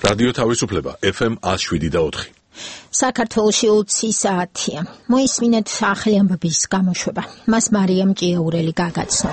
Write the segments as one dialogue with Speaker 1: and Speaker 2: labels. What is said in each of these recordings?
Speaker 1: რადიო თავისუფლება FM 107.4.
Speaker 2: საქართველოში 20 საათია. მოისმინეთ ახალი ამბების გამოშვება. მას მარიამ ჭიაურელი გაგაცნო.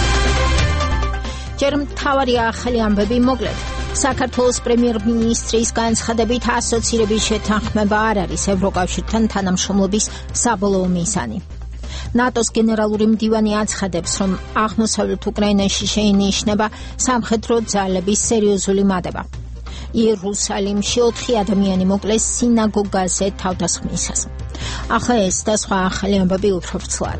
Speaker 2: ჯერ მთავარი ახალი ამბები მოკლედ. საქართველოს პრემიერ-მინისტრის განცხადებით ასოცირების შეთანხმება არ არის ევროკავშირთან თანამშრომლობის საბოლოო მიზანი. ნატოს გენერალური მდივანი აცხადებს, რომ აღმოსავლეთ უკრაინაში შეინიშნება სამხედრო ძალების სერიოზული მატება. იერუსალიმში 4 ადამიანი მოკლეს სინაგოგაზე თავდასხმისას. ახლა ეს და სხვა ახალი ამბები უფრო ვრცლად.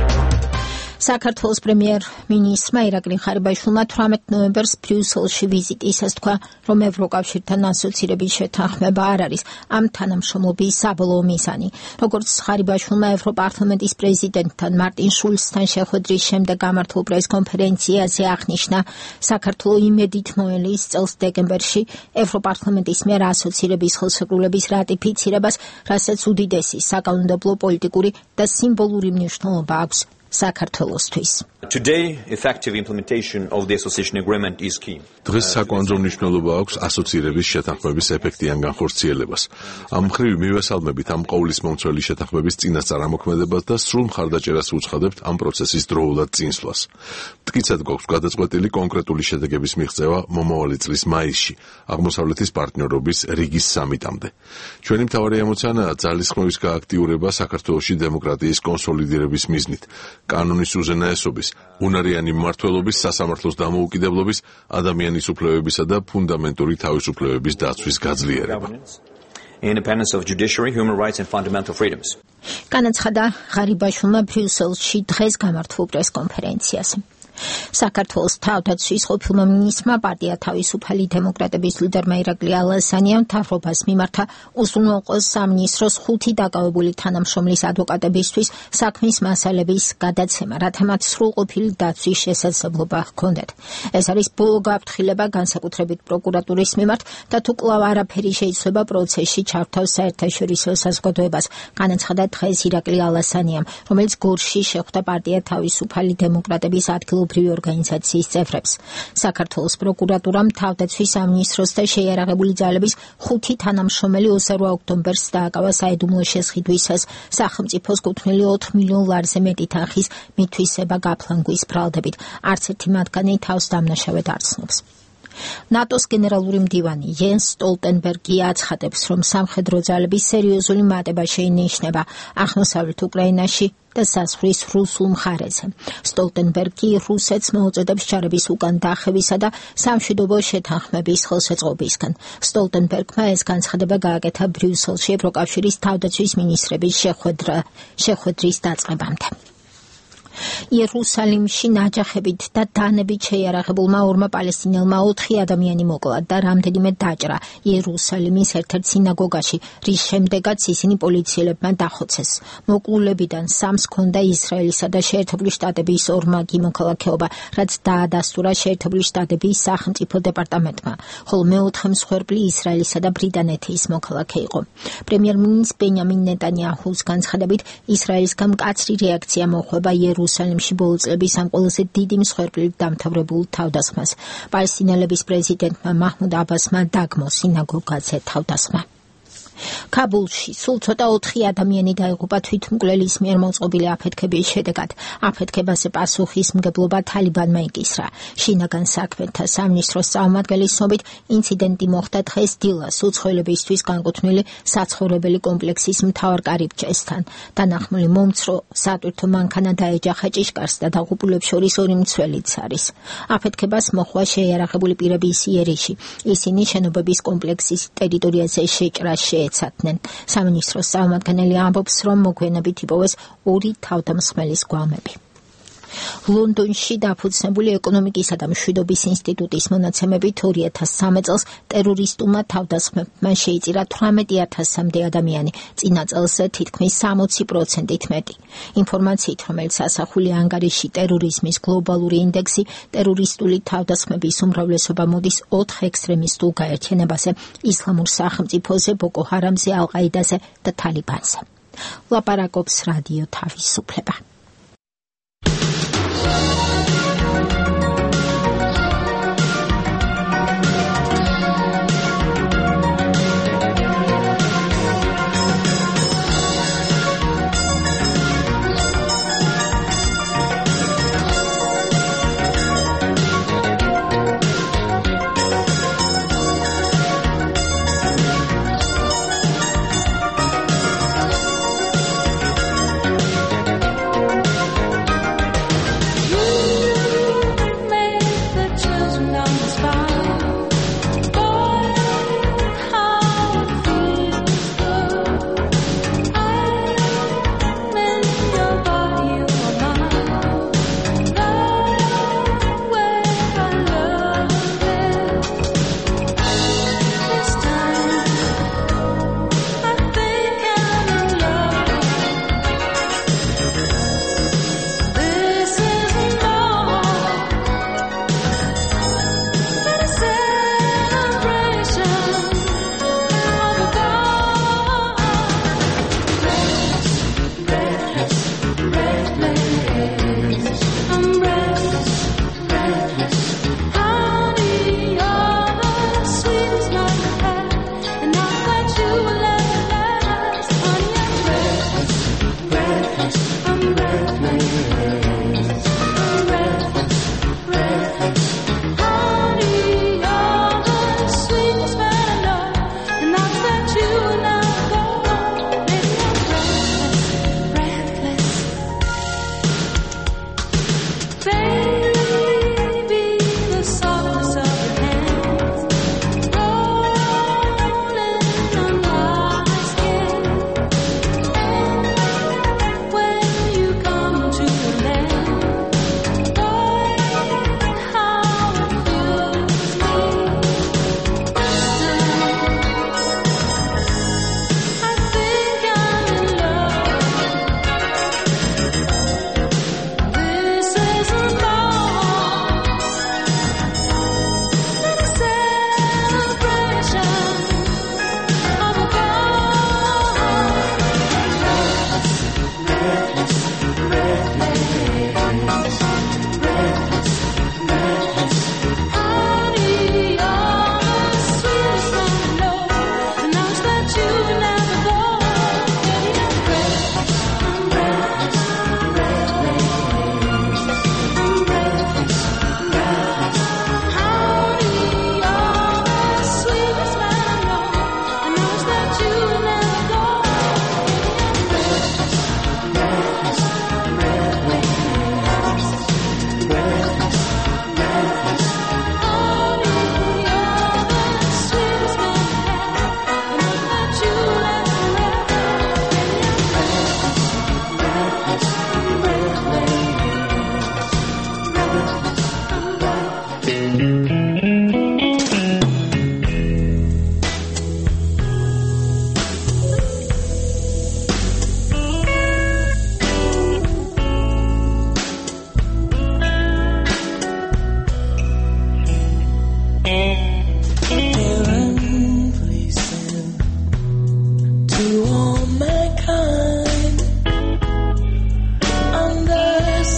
Speaker 2: საქართველოს პრემიერ-მინისტრმა ირაკლი ხარიბაშვილმა 18 ნოემბერს ბრიუსელში ვიზიტისას თქვა, რომ ევროკავშირთან ასოცირების შეთანხმება არ არის ამ თანამშრომლობის საბოლოო მიზანი. როგორც ხარიბაშვილმა ევროპარლამენტის პრეზიდენტთან მარტინ შულცთან შეხვედრის შემდეგ გამართულ პრესკონფერენციაზე აღნიშნა, საქართველო იმედით მოელის წელს დეკემბერში ევროპარლამენტის მიერ ასოცირების ხელშეკრულების რატიფიცირებას, რასაც უდიდესი საკანონმდებლო პოლიტიკური და სიმბოლური მნიშვნელობა აქვს საქართველოსთვის.
Speaker 3: Today, effective implementation of the association agreement is key.
Speaker 1: დღეს საკანონმდებლო მნიშვნელობა აქვს ასოცირების შეთანხმების ეფექტიან განხორციელებას. ამ მხრივ მივესალმებით ამ ყოვლისმომცველი შეთანხმების წინასწარმოქმედებას და სრულ მხარდაჭერას უცხადებთ ამ პროცესის დროულად წინსვლას. მტკიცედ გვაქვს გადაწყვეტილი კონკრეტული შედეგების მიღწევა მომავალი წლის მაისში, აღმოსავლეთის პარტნიორობის რიგის სამიტამდე. ჩვენი მთავარი ემოციანაა ძალისხმევის გააქტიურება საქართველოში დემოკრატიის კონსოლიდირების მიზნით, კანონის უზენაესობის, უნარიანი მმართველობის, სასამართლოს დამოუკიდებლობის, ადამიანის უფლებებისა და ფუნდამენტური თავისუფლებების დაცვის გაძლიერება.
Speaker 3: Independence of judiciary, human rights and fundamental freedoms.
Speaker 2: განაცხადა ხარიბაშვილმა ბრიუსელში დღეს გამართულ პრესკონფერენციაზე. საქართველოს თავდაცვის ყოფილმა მინისტრმა პარტია თავისუფალი დემოკრატების ლიდერმა ირაკლი ალასანიამ მთავრობას მიმართა უზრუნველყოს სამინისტროს 5 დაკავებული თანამშრომლის ადვოკატებისთვის საქმის მასალების გადაცემა, რათა მათ სრულყოფილი დაცვის შესაძლებლობა ჰქონდეთ. ეს არის ბოლო გაფრთხილება განსაკუთრებით პროკურატურის მიმართ და თუ კვლავ არაფერი შეიცვლება პროცესში ჩართავს საერთაშორისო საზოგადოებას, განაცხადა დღეს ირაკლი ალასანიამ, რომელიც გორში შეხვდა პარტია თავისუფალი დემოკრატების ადგილობრივი ორგანიზაციის წევრებს. საქართველოს პროკურატურამ თავდაცვის სამინისტროს და შეიარაღებული ძალების 5 თანამშრომელი 28 ოქტომბერს დააკავა საიდუმლო შესყიდვისას სახელმწიფოს კუთვნილი 4 მილიონ ლარზე მეტი თანხის მითვისება გაფლანგვის ბრალდებით. არც ერთი მათგანი თავს დამნაშავედ არ ცნობს. ნატოს გენერალური მდივანი იენს სტოლტენბერგი აცხადებს, რომ სამხედრო ძალების სერიოზული მატება შეინიშნება აღმოსავლეთ უკრაინაში და საზღვრის რუსულ მხარეზე. სტოლტენბერგი რუსეთს მოუწოდებს ჯარების უკან დახევისა და სამშვიდობო შეთანხმების ხელშეწყობისგან. სტოლტენბერგმა ეს განცხადება გააკეთა ბრიუსელში ევროკავშირის თავდაცვის მინისტრების შეხვედრის დაწყებამდე. იერუსალიმში ნაჯახებით და დანებით შეიარაღებულმა 2 პალესტინელმა 4 ადამიანი მოკლა და რამდენიმე დაჭრა იერუსალიმის ერთ-ერთ სინაგოგაში, რის შემდეგაც ისინი პოლიციელებმა დახოცეს. მოკლულებიდან 3-ს ჰქონდა ისრაელისა და შეერთებული შტატების ორმაგი მოქალაქეობა, რაც დაადასტურა შეერთებული შტატების სახელმწიფო დეპარტამენტმა, ხოლო მეოთხე მსხვერპლი ისრაელისა და ბრიტანეთის მოქალაქე იყო. პრემიერ-მინისტრ ბენიამინ ნეტანიაჰუს განცხადებით, ისრაელისგან მკაცრი რეაქცია მოჰყვება იერუსალიმში ბოლო წლების ამ ყველაზე დიდი მსხვერპლით დამთავრებულ თავდასხმას. პალესტინელების პრეზიდენტმა მაჰმუდ აბასმა დაგმო სინაგოგაზე თავდასხმა. კაბულში სულ ცოტა 4 ადამიანი დაიღუპა თვითმკვლელის მიერ მოწყობილი აფეთქების შედეგად. აფეთქებაზე პასუხისმგებლობა თალიბანმა იკისრა. შინაგან საქმეთა სამინისტროს წარმომადგენლის ცნობით, ინციდენტი მოხდა დღეს დილას უცხოელებისთვის განკუთვნილი საცხოვრებელი კომპლექსის მთავარ კარიბჭესთან. დანახმული მომცრო სატვირთო მანქანა დაეჯახა ჭიშკარს და დაღუპულებს შორის 2 მცველიც არის. აფეთქებას მოჰყვა შეიარაღებული პირების იერიში. ისინი შენობების კომპლექსის ტერიტორიაზე შეჭრას შეეცადნენ. სამინისტროს წარმომადგენელი ამბობს, რომ მოგვიანებით იპოვეს 2 თავდამსხმელის გვამები. ლონდონში დაფუძნებული ეკონომიკისა და მშვიდობის ინსტიტუტის მონაცემებით 2013 წელს ტერორისტულმა თავდასხმებმა შეიწირა 18,000-მდე ადამიანი, წინა წელს თითქმის 60%-ით მეტი. ინფორმაციით, რომელიც ასახულია ანგარიში ტერორიზმის გლობალური ინდექსი, ტერორისტული თავდასხმების უმრავლესობა მოდის 4 ექსტრემისტულ გაერთიანებაზე: ისლამურ სახელმწიფოზე, ბოკო ჰარამზე, ალ-ყაიდაზე და თალიბანზე. ლაპარაკობს რადიო თავისუფლება.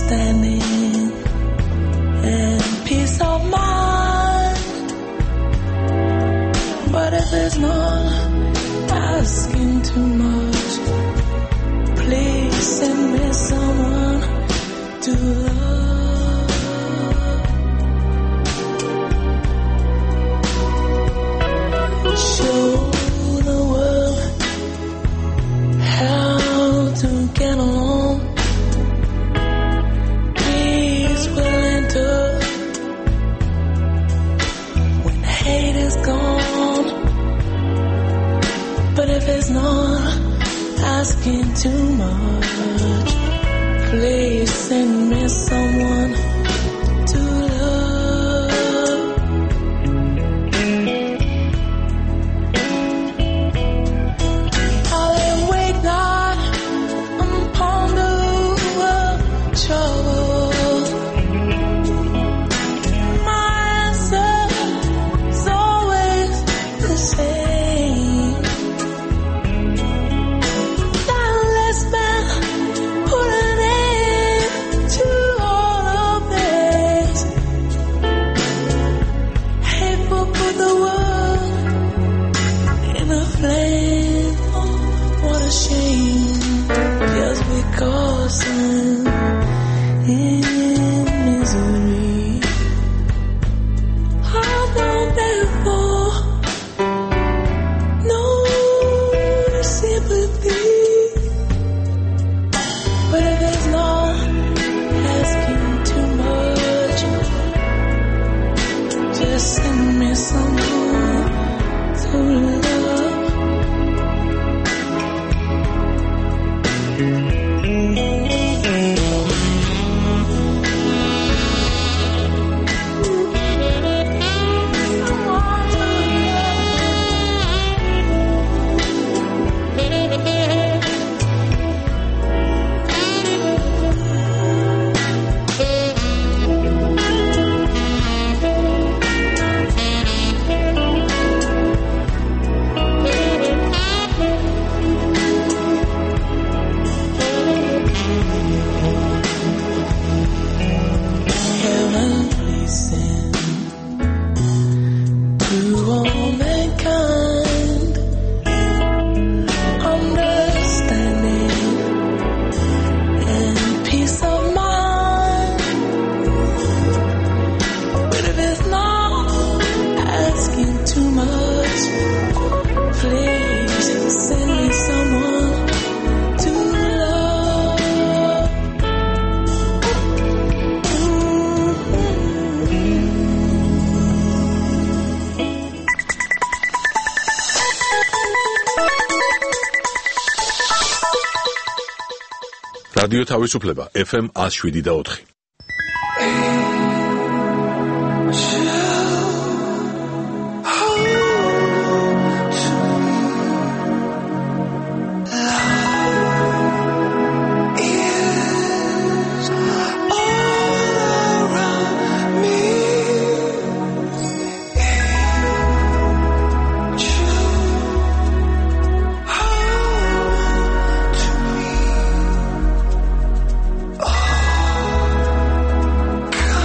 Speaker 4: understanding and peace of mind. But if it's not asking too much, please send me someone to love. Show the world how to get along. Peace will enter when hate is gone. But if it's not asking too much, please send me someone to love. I'll lay awake night and ponder trouble. My answer is always the same. Now let's put an end to all of this. Hateful put the world in a flame. Oh, what a shame. Just because I'm in misery. I've known before. No sympathy. But if it's not asking too much, just send me someone to love. Someone to heaven, please send to all mankind understanding and peace of mind. But if it's not asking too much, please send me someone to love.
Speaker 1: რადიო თავისუფლება FM 107.4.
Speaker 4: Oh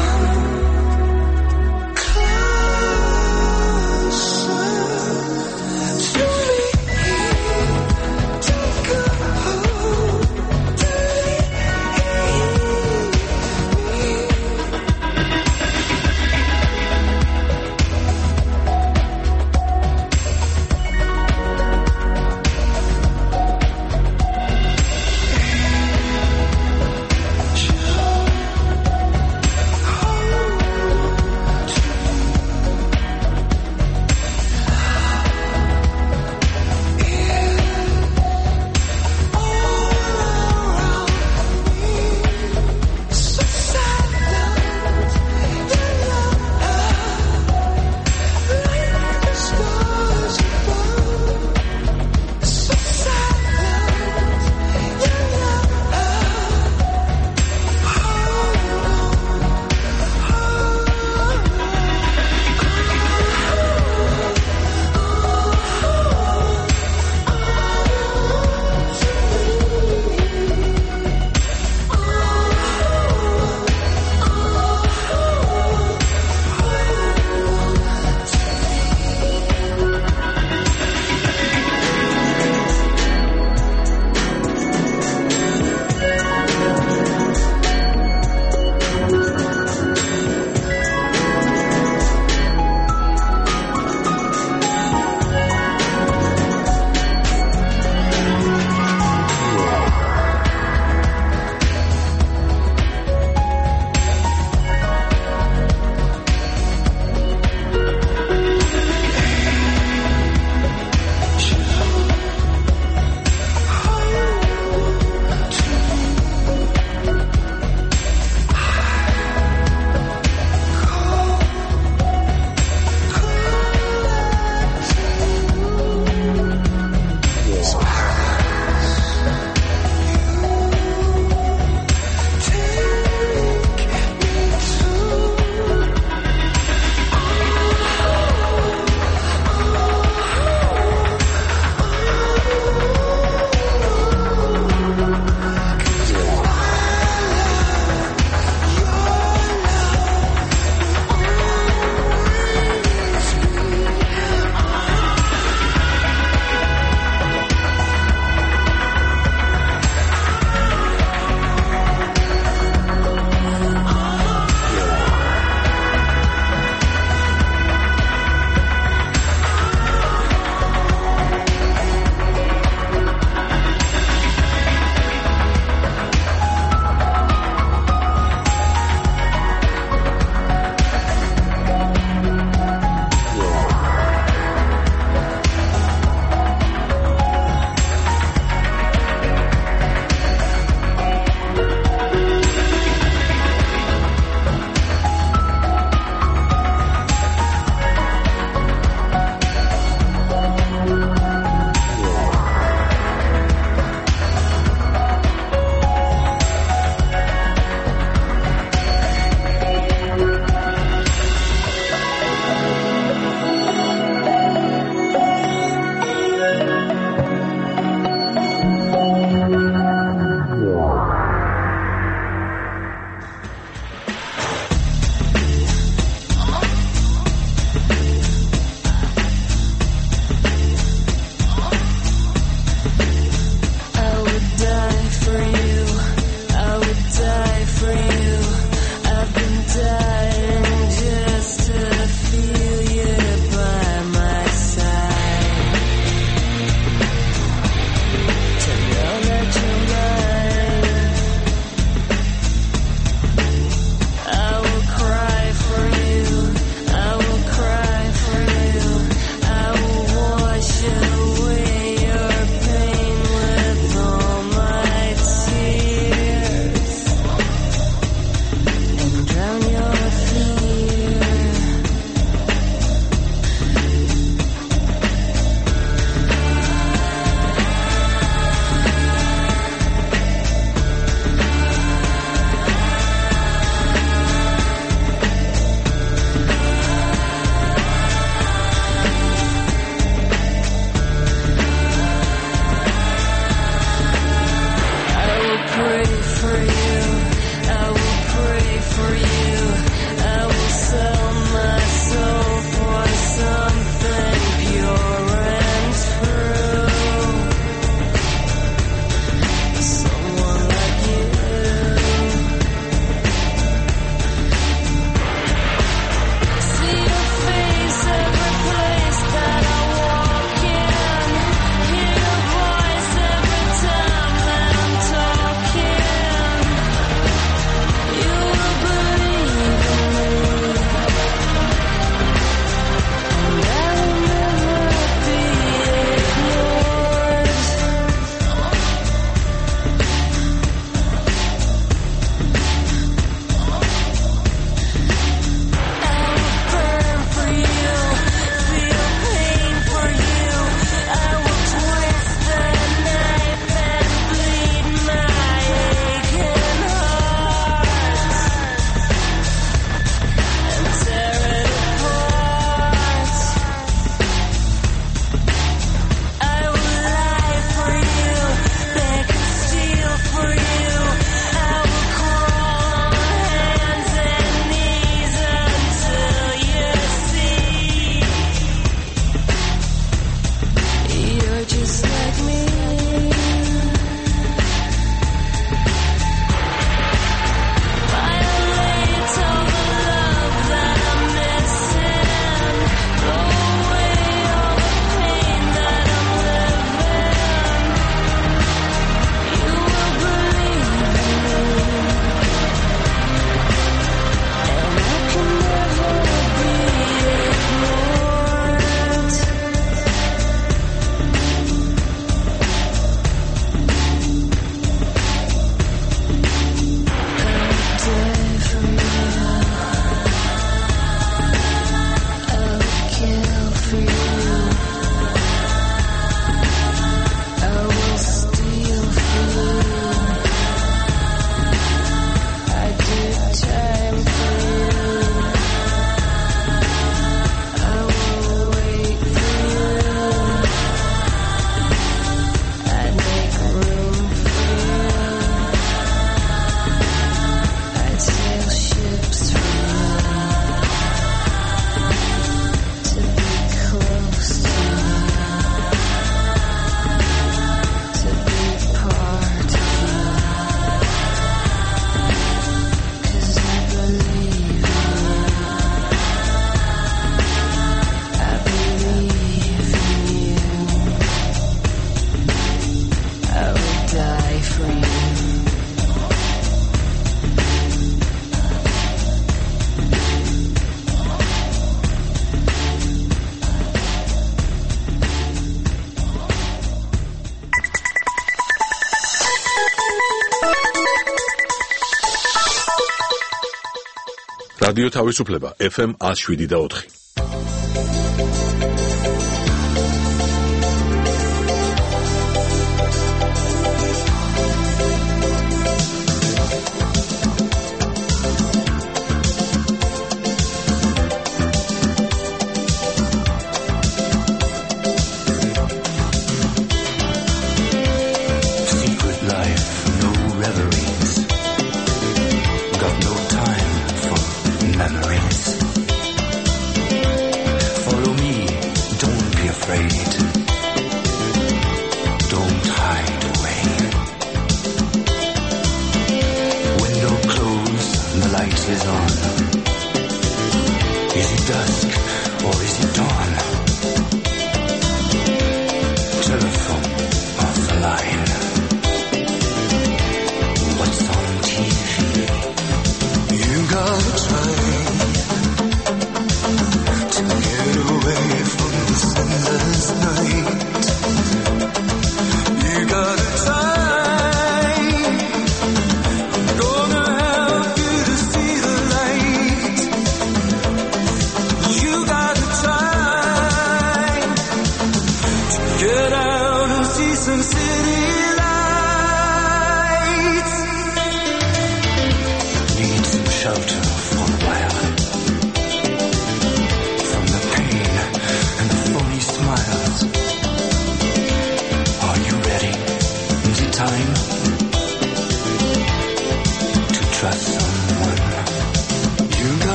Speaker 1: რადიო თავისუფლება FM 107.4.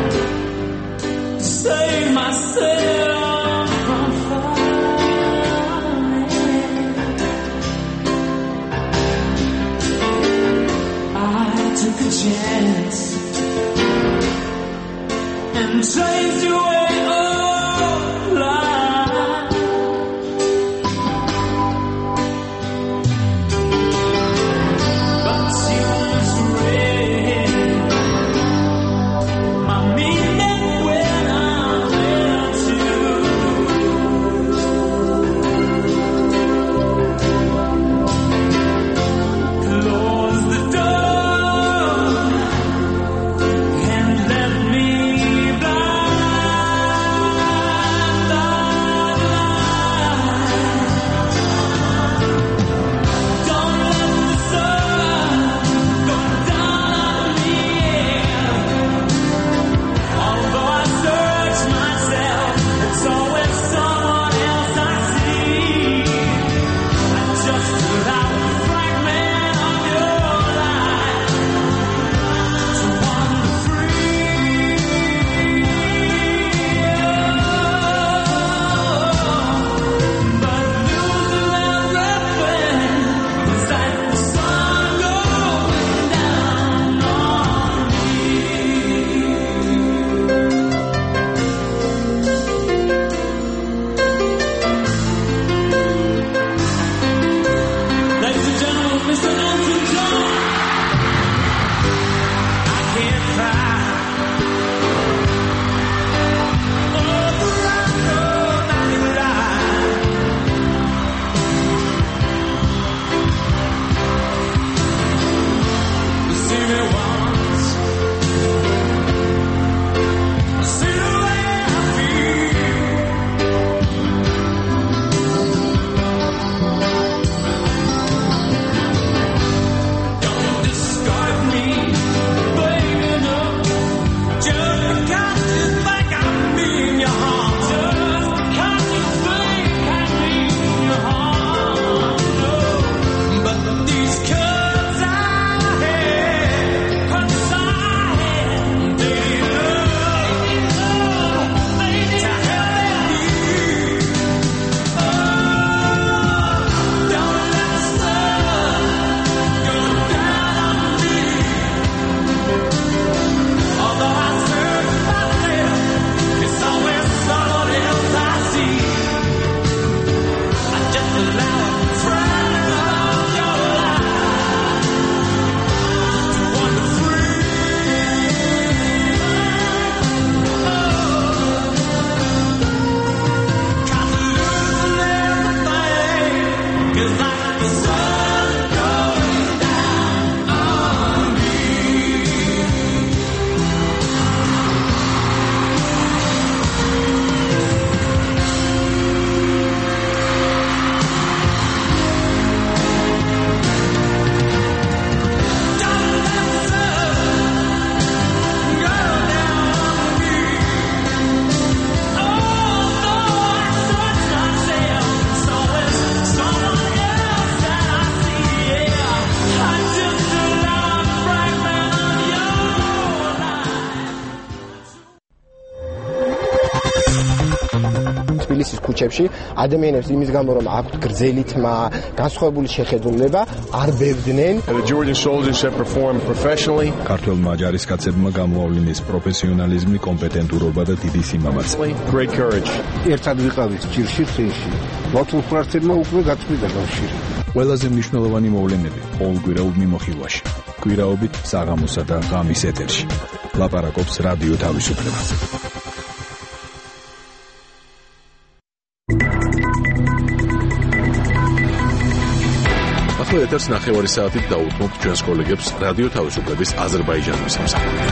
Speaker 4: Save myself from fire.
Speaker 5: თბილისის ქუჩებში ადამიანებს იმის გამო რომ აქვთ გრძელი თმა, განსხვავებული შეხედულება, არ ბევდნენ.
Speaker 6: The Georgian soldiers have performed professionally.
Speaker 7: ქართველმა ჯარისკაცებმა გამოავლინეს პროფესიონალიზმი, კომპეტენტურობა და დიდი სიმამაცე.
Speaker 6: Great courage.
Speaker 8: ერთად ვიყავით ჭირში წინში. ლათულფრარცებმა უკვე გაწყვიტა კავშირი.
Speaker 7: ყველაზე მნიშვნელოვანი მოვლენები ყოველკვირეულ მიმოხილვაში. კვირაობით საღამოსა და ღამის ეთერში. ლაპარაკობს რადიო თავისუფლება.
Speaker 1: ახლა ეთერს ნახევარი საათით დაუთმობთ ჩვენს კოლეგებს რადიო თავისუფლების აზერბაიჯანის სამსახურში.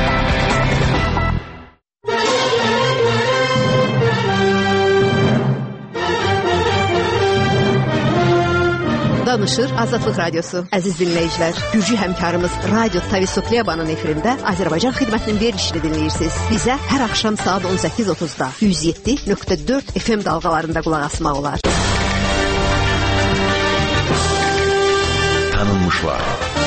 Speaker 9: Danışır Azadlıq Radyosu. Əziz dinləyicilər, Gürcü həmkarımız Radyo Tavisukliyabanın efirində Azərbaycan xidmətinin verilişini dinləyirsiniz. Bizə hər axşam saat 18:30-da 107.4 FM dalğalarında qulaq asmaq olar.
Speaker 1: Tanınmışlar.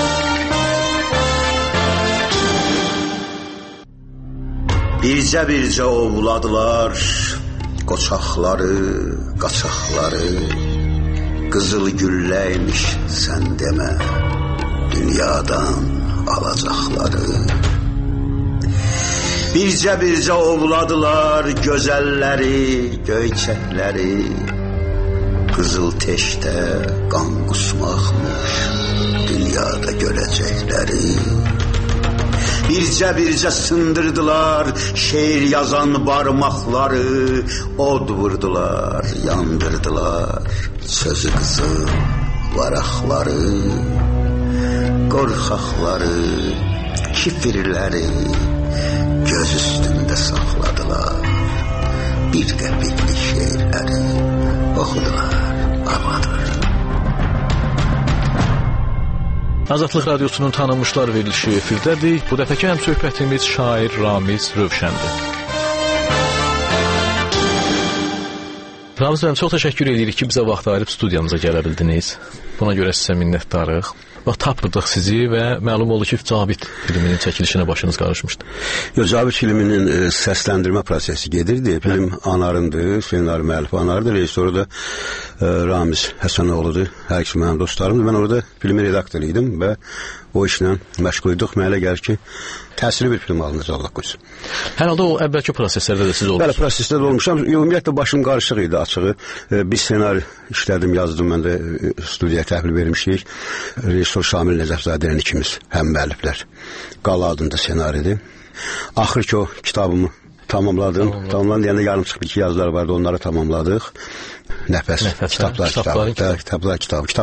Speaker 10: Bircə ovladılar qoçaqları, qaçaqları. Qızıl gülləymiş sən demə, dünyadan alacaqları. Bircə ovladılar gözəlləri, göyçəkləri. Qızıl teşdə qan qusmaqmış, dünyada görəcəkləri. Bircə sındırdılar şeir yazan barmaqları, od vurdular, yandırdılar sözü qızıl varaqları, qorxaqları, kifirləri göz üstündə saxladılar, bir qəpikli şeirləri oxudular, ağladılar.
Speaker 11: Azadlıq Radyosunun tanınmışlar verilişi efirdədir. Bu dəfəki həmsöhbətimiz şair Ramiz Rövşəndir. Ramiz müəllim, çox təşəkkür edirik ki, bizə vaxt ayırıb studiyamıza gələ bildiniz. Buna görə sizə minnətdarıq. Bax, tapırdıq sizi və məlum oldu ki, Cabit filminin çəkilişinə başınız qarışmışdı.
Speaker 10: Cabit filminin səsləndirmə prosesi gedirdi. Film Anarındır, ssenari müəllifi Anardır, rejissoru da Ramiz Həsənoğludur. Hər ikisi mənim dostlarımdır. Mən orada filmin redaktoru idim və o işlə məşğul idik. Mənə elə gəlir ki, təsirli bir film alınacaq, Allah qoysun.
Speaker 11: Hər halda o əvvəlki proseslərdə də siz olmuşsunuz. Bəli,
Speaker 10: prosesdə də olmuşam. Ümumiyyətlə başım qarışıq idi, açığı. Bir ssenari işlədim, yazdım, mən də studiyaya təhvil vermişdik. Rejissor Şamil Nəcəfzadənin ikimiz, həm müəlliflər. Qala adında ssenaridir. Axır ki, o kitabımı tamamladım. Tamamladım deyəndə yarımçıq bir iki yazılar vardı, onları tamamladıq. Nəfəs, kitablar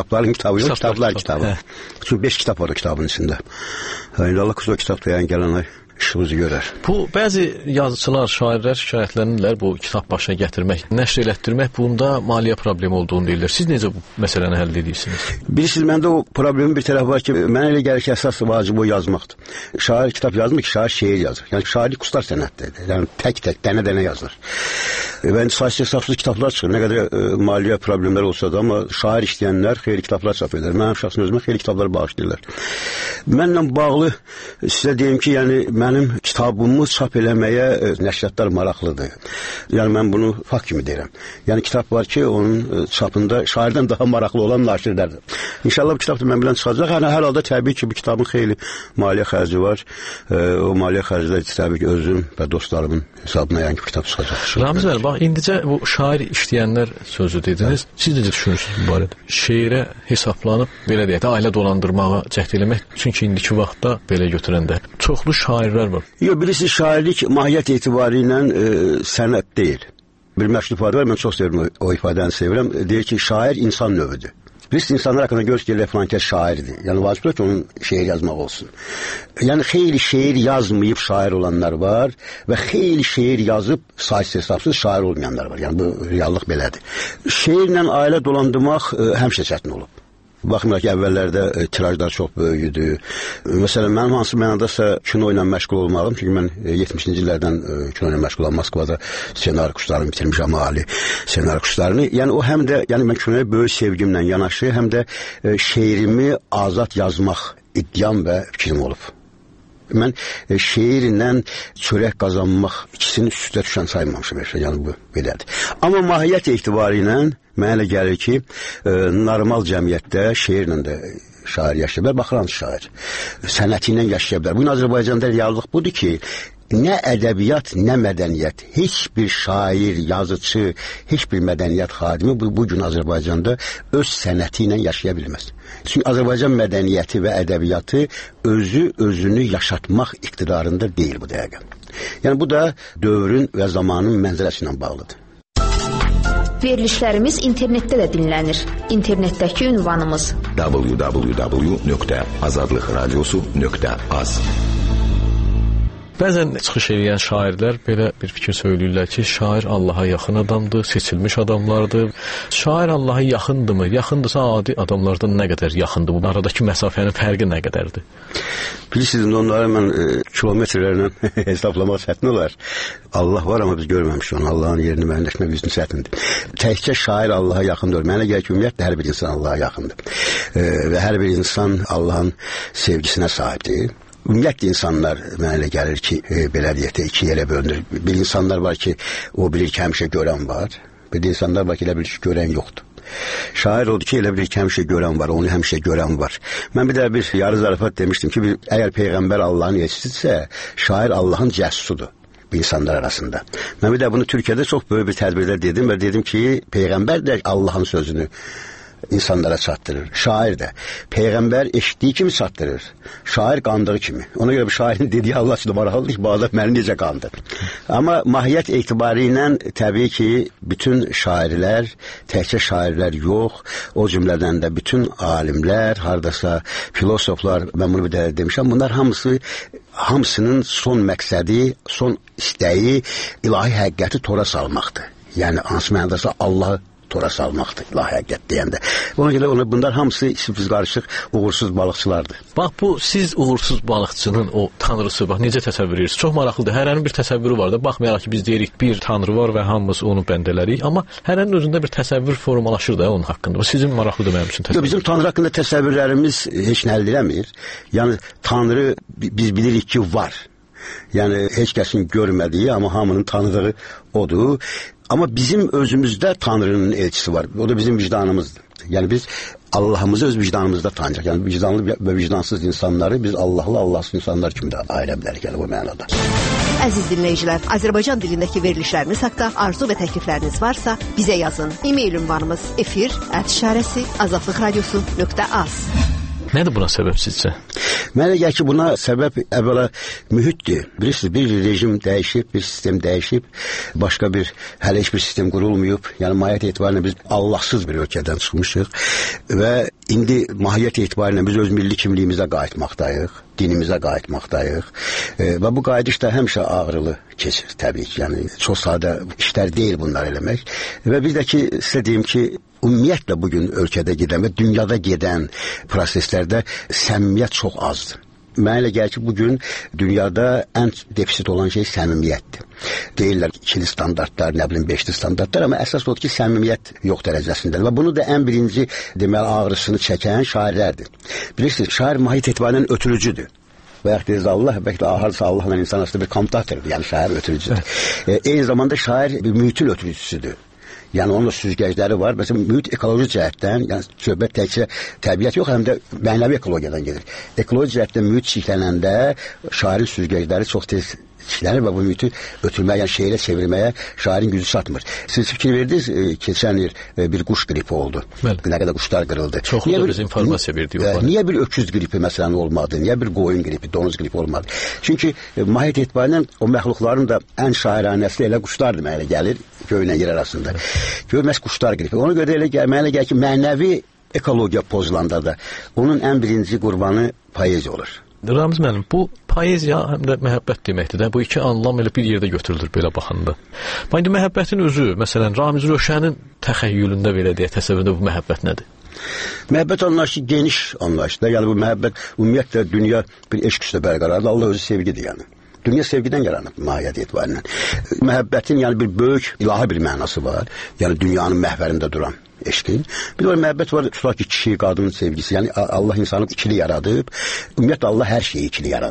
Speaker 10: kitabı. Çünki 5 kitab var o kitabın içində. Allah qızı o kitabda yəni gələn ay işimizi görər.
Speaker 11: Bu, bəzi yazıçılar, şairlər şikayətlənirlər bu kitab başa gətirmək, nəşr elətdirmək, bunda maliyyə problemi olduğunu deyirlər. Siz necə bu məsələni həll edirsiniz?
Speaker 10: Bilirsiniz, məndə o problemin bir tərəfi var ki, mənə elə gəlir ki, əsas vacib o yazmaqdır. Şair kitab yazmır ki, şair şeir yazır. Yəni, şairlik qustar sənətdir. Yəni, tək-tək, dənə-dənə yazılır. Və saysız hesabsız kitablar çıxır. Nə qədər maliyyə problemlər olsa da, amma şair işləyənlər xeyli kitablar çap edir. Mənim şəxsən özümə xeyli kitablar bağışlayırlar. Mənlə bağlı sizə deyim ki, yəni mənim kitabımı çap eləməyə nəşriyyatlar maraqlıdır. Yəni mən bunu fakt kimi deyirəm. Yəni kitab var ki, onun çapında şairdən daha maraqlı olan naşirlərdir. İnşallah bu kitab da mən bilən çıxacaq. Yəni hər halda təbii ki, bu kitabın xeyli maliyyə xərci var. O maliyyə xərcləri təbii ki, özüm və dostlarımın hesabına yəni ki, kitab çıxacaq.
Speaker 11: Ramiz bəy, bax, indicə bu şair işləyənlər sözü dediniz. Siz necə düşünürsünüz bu barədə? Şeirə hesablanıb, belə deyək də, ailə dolandırmağa cəhd eləmək. Çünki indiki vaxtda belə götürəndə çoxlu şairlər var.
Speaker 10: Yox, bilirsiniz, şairlik mahiyyət etibari ilə sənət deyil. Bir məşhur ifadə var, mən çox sevirəm o ifadəni sevirəm. Deyir ki, şair insan növüdür. Biz insanlar haqqında görürüz ki, filankəs şairdir. Yəni vacibdir ki, onun şeir yazmaq olsun. Yəni xeyli şeir yazmayıb şair olanlar var və xeyli şeir yazıb saysız hesabsız şair olmayanlar var. Yəni bu reallıq belədir. Şeirlə ailə dolandırmaq həmişə çətin olub. Baxmayaraq ki, əvvəllərdə tirajlar çox böyük idi. Məsələn, mənim hansı mənadasa kino ilə məşğul olmağım, çünki mən 70-ci illərdən kino ilə məşğul olmam, Moskvada ssenari kurslarını bitirmişəm, ali ssenari kurslarını. Yəni o həm də, yəni mən kinoya böyük sevgimlə yanaşı, həm də şeirimi azad yazmaq iddiam və fikrim olub. Mən şeirlə çörək qazanmaq ikisini üstə düşən saymamışım. Yəni bu belədir. Amma mahiyyət etibarı ilə mənə elə gəlir ki, normal cəmiyyətdə şeirlə də şair yaşaya bilər, baxıran şair. Sənəti ilə yaşaya bilər. Bugün Azərbaycanda reallıq budur ki, nə ədəbiyyat, nə mədəniyyət, heç bir şair, yazıcı, heç bir mədəniyyət xadimi bugün Azərbaycanda öz sənəti ilə yaşaya bilməz. Çünki Azərbaycan mədəniyyəti və ədəbiyyatı özünü yaşatmaq iqtidarında deyil bu dəqiqə. Yəni bu da dövrün və zamanın mənzərəsi ilə bağlıdır.
Speaker 12: Verilişlərimiz internetdə də dinlənir. İnternetdəki ünvanımız www.azadlıqradiosu.az.
Speaker 11: Bəzən çıxış edən şairlər belə bir fikir söyləyirlər ki, şair Allaha yaxın adamdır, seçilmiş adamlardır. Şair Allaha yaxındırmı? Yaxındırsa adi adamlardan nə qədər yaxındır? Bu aradakı məsafənin fərqi nə qədərdir?
Speaker 10: Bilirsiniz, onları mən kilometrlərlə hesablamaq çətin olar. Allah var, amma biz görməmişik onu. Allahın yerini müəyyənləşmək bizim çətindir. Təkcə şair Allaha yaxındır. Mənə gəlir ki, ümumiyyətlə hər bir insan Allaha yaxındır. Və hər bir insan Allahın sevgisinə sahibdir. Ümumiyyətlə insanlar mənə elə gəlir ki, belə deyək də iki yerə bölünür. Bir insanlar var ki, o bilir ki, həmişə görən var. Bir insanlar var ki, elə bilir ki, görən yoxdur. Şair odur ki, elə bilir ki, həmişə görən var, onu həmişə görən var. Mən bir də bir yarı zarafat demişdim ki, əgər Peyğəmbər Allahın elçisidirsə, şair Allahın cəssusudur bu insanlar arasında. Mən bir də bunu Türkiyədə çox böyük bir tədbirdə dedim və dedim ki, Peyğəmbər də Allahın sözünü insanlara çatdırır. Şair də. Peyğəmbər eşitdiyi kimi çatdırır. Şair qandığı kimi. Ona görə bir şairin dediyi Allah üçün maraqlıdır ki, bu adam məni necə qandı. Amma mahiyyət etibarı ilə təbii ki, bütün şairlər, təkcə şairlər yox, o cümlədən də bütün alimlər, hardasa filosoflar, mən bunu bir də demişəm, bunlar hamısının son məqsədi, son istəyi ilahi həqiqəti tora salmaqdır. Yəni, hansı mənadasa Allahı tora salmaqdır, ilahi həqiqət deyəndə. Ona görə bunlar hamısı işsiz qarışıq, uğursuz balıqçılardır.
Speaker 11: Bax, bu siz uğursuz balıqçının o tanrısı, bax, necə təsəvvür edirsiniz? Çox maraqlıdır. Hərənin bir təsəvvürü var da. Baxmayaraq ki, biz deyirik, bir tanrı var və hamımız onun bəndələrik. Amma hərənin özündə bir təsəvvür formalaşır da onun haqqında. Bu sizin maraqlıdır mənim üçün təsəvvür.
Speaker 10: Bizim tanrı haqqında təsəvvürlərimiz heç nə əldə eləmir. Yəni, tanrı biz bilirik ki, var. Yəni, heç kəsin görmədiyi, amma hamının tanıdığı odur. Amma bizim özümüzdə Tanrının elçisi var. O da bizim vicdanımızdır. Yəni biz Allah'ımızı öz vicdanımızda tanıyacaq. Yəni vicdanlı və vicdansız insanları biz Allahlı, Allahsız insanlar kimi də ayıra bilərik yəni bu mənada.
Speaker 9: Əziz dinləyicilər, Azərbaycan dilindəki verilişlərimiz haqqında arzu və təklifləriniz varsa bizə yazın. E-mail ünvanımız efir@azadlıqradiosu.az.
Speaker 11: Nədir buna səbəb sizcə?
Speaker 10: Mənə gəlir ki, buna səbəb əvvəla mühitdir. Bilirsiniz, bir rejim dəyişib, bir sistem dəyişib, başqa bir, hələ heç bir sistem qurulmayıb. Yəni, mahiyyət etibarıyla biz Allahsız bir ölkədən çıxmışıq və indi mahiyyət etibarıyla biz öz milli kimliyimizə qayıtmaqdayıq, dinimizə qayıtmaqdayıq və bu qayıdış da həmişə ağrılı keçir təbii ki. Yəni, çox sadə işlər deyil bunlar eləmək və bir də ki, sizə deyim ki, ümumiyyətlə bugün ölkədə gedən və dünyada gedən proseslərdə səmimiyyət çox azdır. Mənə elə gəlir ki, bugün dünyada ən defisit olan şey səmimiyyətdir. Deyirlər ikili standartlar, nə bilim, beşli standartlar, amma əsas odur ki, səmimiyyət yox dərəcəsindədir. Və bunu da ən birinci, deməli, ağrısını çəkən şairlərdir. Bilirsiniz, şair mahiyyət etibarıyla ötürücüdür. Və yaxud deyiriz Allah, bəlkə də ahırsa Allahla insan arasında bir kommutatordur, yəni şair ötürücüdür. Eyni zamanda şair bir mühitin ötürücüsüdür. Yəni onun da süzgəcləri var. Məsələn, mühit ekoloji cəhətdən, yəni söhbət təkcə təbiət yox, həm də mənəvi ekologiyadan gedir. Ekoloji cəhətdən mühit çirklənəndə şairin süzgəcləri çox tez çirklənir və bu mühiti ötürməyə, yəni şeirə çevirməyə şairin gücü çatmır. Siz fikir verdiniz, keçən il bir quş qripi oldu. Bəli. Nə qədər quşlar qırıldı.
Speaker 11: Çoxlu da biz informasiya verdik.
Speaker 10: Niyə bir öküz qripi məsələn olmadı? Niyə bir qoyun qripi, donuz qripi olmadı? Çünki mahiyyət etibarıyla o məxluqların da ən şairanəsi elə quşlardır mənə gəlir. Göylə yer arasında. Görməz quşlar qripi. Ona görə elə mənə gəlir ki, mənəvi ekologiya pozulanda da onun ən birinci qurbanı poeziya olur.
Speaker 11: Ramiz müəllim, bu poeziya həm də məhəbbət deməkdir də. Bu iki anlam elə bir yerdə götürülür belə baxanda. İndi məhəbbətin özü, məsələn, Ramiz Rövşənin təxəyyülündə belə deyə təsəvvürdə bu məhəbbət nədir?
Speaker 10: Məhəbbət anlayışı geniş anlayışdır. Yəni bu məhəbbət ümumiyyətlə dünya bir eşq üstə bərqərardır. Allah özü sevgidir yəni. Dünya sevgidən yaranıb mahiyyət etibarıyla. Məhəbbətin yəni bir böyük ilahi bir mənası var. Yəni dünyanın məhvərində duran eşqin. Bir də məhəbbət var, tutaq ki, kişi, qadının sevgisi. Yəni Allah insanı ikili yaradıb. Ümumiyyətlə Allah hər şeyi ikili yaradıb.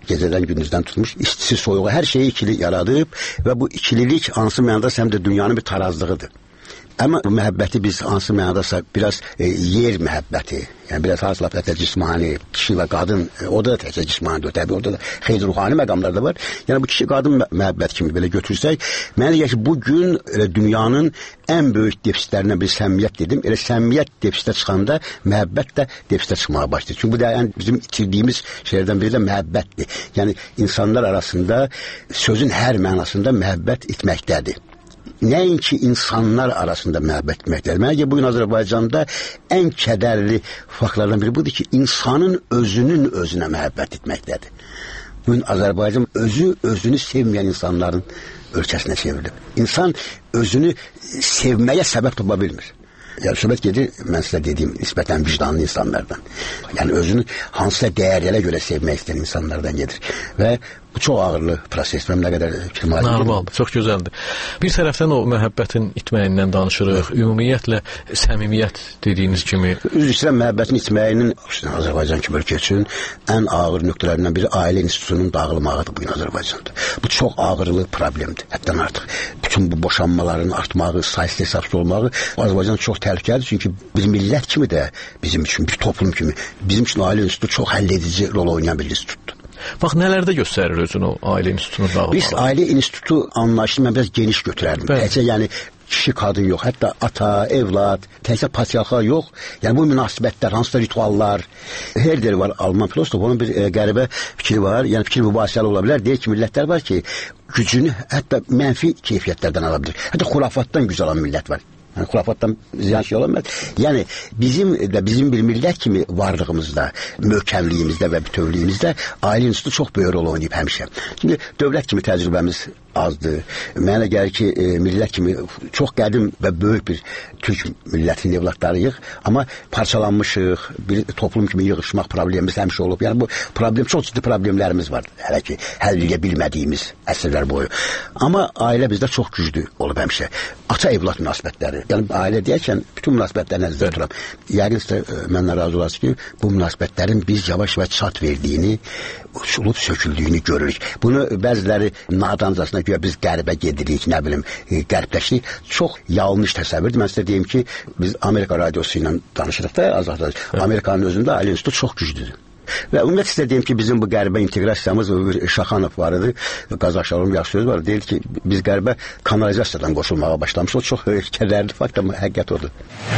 Speaker 10: gecədən gündüzdən tutmuş, istisi soyuğu, hər şeyi ikili yaradıb və bu ikililik hansı mənada həm də dünyanın bir tarazlığıdır. Amma bu məhəbbəti biz hansı mənadasa biraz yer məhəbbəti, yəni biraz hansıla təkcə cismani, kişi və qadın, o da təkcə cismanidir, təbii orada da xeyli ruhani məqamlar da var. Yəni bu kişi-qadın məhəbbət kimi belə götürsək, mənə gəlir ki, bugün dünyanın ən böyük defisitlərindən bir səmimiyyət dedim. Elə səmimiyyət defisitə çıxanda məhəbbət də defisitə çıxmağa başlayır. Çünki bu da yəni bizim itirdiyimiz şeylərdən biri də məhəbbətdir. Yəni insanlar arasında sözün hər mənasında məhəbbət itməkdədir. Nəinki insanlar arasında məhəbbət etməkdir. Mənə bugün Azərbaycanda ən kədərli faktlardan biri budur ki, insanın özünün özünə məhəbbət etməkdədir. Bugün Azərbaycan özünü sevməyən insanların ölkəsinə çevrilib. İnsan özünü sevməyə səbəb tapa bilmir. Yəni söhbət gedir, mən sizə dediyim nisbətən vicdanlı insanlardan. Yəni özünü hansısa dəyərlərə görə sevmək istəyən insanlardan gedir. Və bu çox ağırlı proses. Mən nə qədər fikirmalıyım.
Speaker 11: Normaldır, çox gözəldir. Bir tərəfdən o məhəbbətin itməyindən danışırıq. Ümumiyyətlə səmimiyyət dediyiniz kimi.
Speaker 10: Üzr istəyirəm, məhəbbətin itməyinin Azərbaycan kimi ölkə üçün ən ağır nöqtələrindən biri ailə institutunun dağılmağıdır bugün Azərbaycanda. Bu çox ağırlı problemdir. Həddən artıq. Bütün bu boşanmaların artmağı, sayısız hesabsız olmağı Azərbaycan çox təhlükəlidir. Çünki bir millət kimi də bizim üçün, bir toplum kimi bizim üçün ailə institutu çox həlledici rol oynayan bir institutdur.
Speaker 11: Bax, nələrdə göstərir özünü o ailə institutunun dağılmağı?
Speaker 10: Biz ailə institutu anlayışını mən biraz geniş götürərdim. Təkcə yəni kişi, qadın yox, hətta ata, evlad, təkcə patriarxal yox. Yəni bu münasibətlər, hansısa rituallar, Herder var, Alman filosof, onun bir qəribə fikri var. Yəni fikir mübahisəli ola bilər. Deyir ki, millətlər var ki, gücünü hətta mənfi keyfiyyətlərdən ala bilir. Hətta xurafatdan güc alan millət var. Yəni xurafatdan ziyan şey olamaz. Yəni bizim bir millət kimi varlığımızda, möhkəmliyimizdə və bütövlüyümüzdə ailə institutu çox böyük rol oynayıb həmişə. Çünki dövlət kimi təcrübəmiz azdır. Mənə gəlir ki, millət kimi çox qədim və böyük bir Türk millətinin evlatlarıyıq, amma parçalanmışıq, bir toplum kimi yığışmaq problemimiz həmişə olub. Yəni bu problem, çox ciddi problemlərimiz var, hələ ki, həll edə bilmədiyimiz əsrlər boyu. Amma ailə bizdə çox güclü olub həmişə. Ata-evlat münasibətləri, yəni ailə deyərkən bütün münasibətləri nəzərdə tuturam. Yəqin sizə məndən razı olasınız ki, bu münasibətlərin biz yavaş-yavaş çat verdiyini, uçulub söküldüyünü görürük. Bunu bəziləri nadancasına görə biz qərbə gedirik, nə bilim, qərbləşdik. Çox yanlış təsəvvürdür. Mən sizə deyim ki, biz Amerika radiosu ilə danışırıq da, azadlar. Amerikanın özündə ailə institutu çox güclüdür. Və ümumiyyətlə sizə deyim ki, bizim bu qərbə inteqrasiyamız, bir Şaxanov var idi, Qazaxşalım yaxşı söz var, deyir ki, biz qərbə kanalizasiyadan qoşulmağa başlamışıq. O çox kədərli fakt, amma həqiqət odur.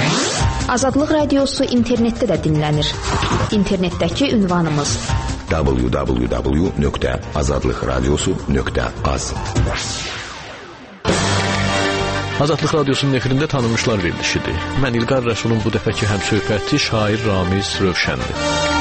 Speaker 12: Azadlıq radiosu internetdə də dinlənir. İnternetdəki ünvanımız
Speaker 13: www.azadlıqradiosu.az.
Speaker 11: Azadlıq radiosunun efirində tanınmışlar verilişidir. Mən İlqar Rəsulun bu dəfəki həmsöhbəti şair Ramiz Rövşəndir.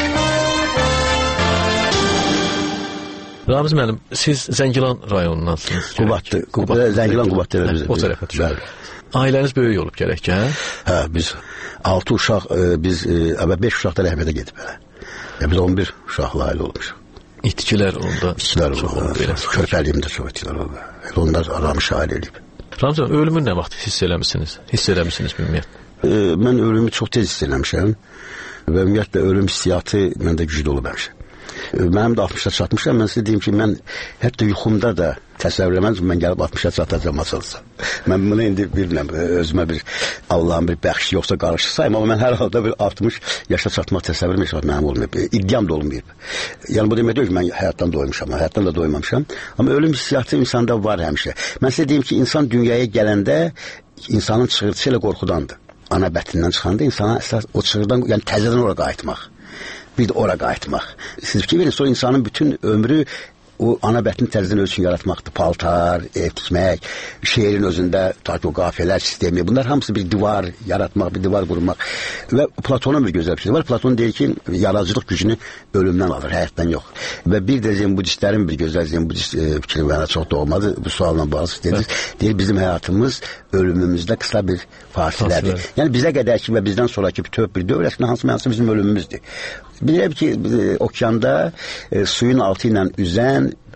Speaker 11: Ramiz müəllim, siz Zəngilan rayonundansınız.
Speaker 10: Qubaddır. Zəngilan Qubaddır.
Speaker 11: O tərəfə düşür. Ailəniz böyük olub gərək ki, hə?
Speaker 10: Hə, biz 6 uşaq, biz 5 uşaq da rəhmətə gedib. Biz 11 uşaqla ailə olmuşuq.
Speaker 11: İtkilər onda
Speaker 10: çox olub. Körpəliyimdə çox itkilər olub. Onlar aramı şair eləyib.
Speaker 11: Ramiz müəllim, ölümün nə vaxt hiss eləmişsiniz? Hiss eləmişsiniz ümumiyyətlə?
Speaker 10: Mən ölümü çox tez hiss eləmişəm və ümumiyyətlə ölüm hissiyatı məndə güclü olub həmişə. Mənim də 60'a çatmışam. Mən sizə deyim ki, mən hətta yuxumda da təsəvvür eləmədim, mən gəlib 60'a çatacağım açılsam. Mən bunu indi bilmirəm, özümə bir Allah'ın bir bəxşi yoxsa qarışıq sayım, amma mən hər halda bir 60 yaşa çatmaq təsəvvürüm heç vaxt mənim olmayıb, iddiam da olmayıb. Yəni bu demək deyil ki, mən həyatdan doymuşam, həyatdan da doymamışam, amma ölüm hissiyatı insanda var həmişə. Mən sizə deyim ki, insan dünyaya gələndə insanın çığırtısı ilə qorxudandır. Ana bətindən çıxanda insana əsas o çığırdan, yəni təzədən ora qayıtmaq. Bir də ora qayıtmaq. Siz fikir verin, sonra insanın bütün ömrü o ana bətini təzədən öz üçün yaratmaqdır. Paltar, ev tikmək, şehrin özündə o qafiyələr sistemi. Bunlar hamısı bir divar yaratmaq, bir divar qurmaq. Və Platonun bir gözəl bir şey var. Platon deyir ki, yaradıcılıq gücünü ölümdən alır, həyatdan yox. Və bir də zenbudistlərin bir gözəl zenbudist fikri mənə çox doğmadı. Bu sualla bağlı dediniz. Deyir, bizim həyatımız ölümümüzdə qısa bir fasilədir. Yəni bizə qədər ki və bizdən sonraki bütöv bir dövrəsində hansı bizim ölümümüzdür. Bilirəm ki, okeanda suyun altı ilə üzən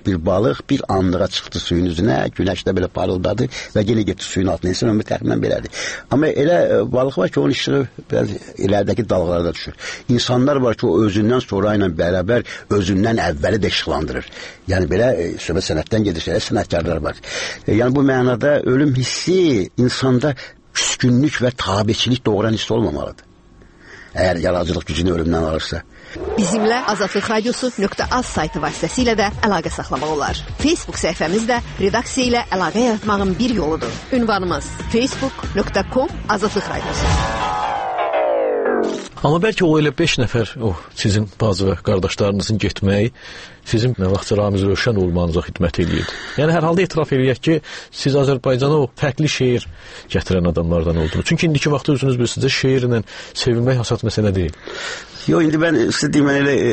Speaker 10: Bir balıq bir anlığa çıxdı suyun üzünə, günəşdə belə parıldadı və yenə getdi suyun altına. İnsan ömrü təxminən belədir. Amma elə balıq var ki, onun işığı biraz iləridəki dalğalarda düşür. İnsanlar var ki, o özündən sonra ilə bərabər özündən əvvəli də işıqlandırır. Yəni belə söhbət sənətdən gedirsə, sənətkarlar var. Yəni bu mənada ölüm hissi insanda küskünlük və tabiçilik doğuran hiss olmamalıdır. Əgər yaradıcılıq gücünü ölümdən alırsa.
Speaker 9: Bizimlə Azadlıq Radiosu.az saytı vasitəsilə də əlaqə saxlamaq olar. Facebook səhifəmiz də redaksiya ilə əlaqə yaratmağın bir yoludur. Ünvanımız facebook.com Azadlıq Radiosu.
Speaker 11: Amma bəlkə o elə 5 nəfər sizin bacı və qardaşlarınızın getməyi sizin nə vaxtsa Ramiz Rövşən olmanıza xidmət edirdi. Yəni hər halda etiraf eləyək ki, siz Azərbaycana o fərqli şeir gətirən adamlardan oldunuz. Çünki indiki vaxtda özünüz bilirsiniz, şeirlə sevilmək hasat məsələ deyil.
Speaker 10: Yox, indi mən sizə deyim, mən elə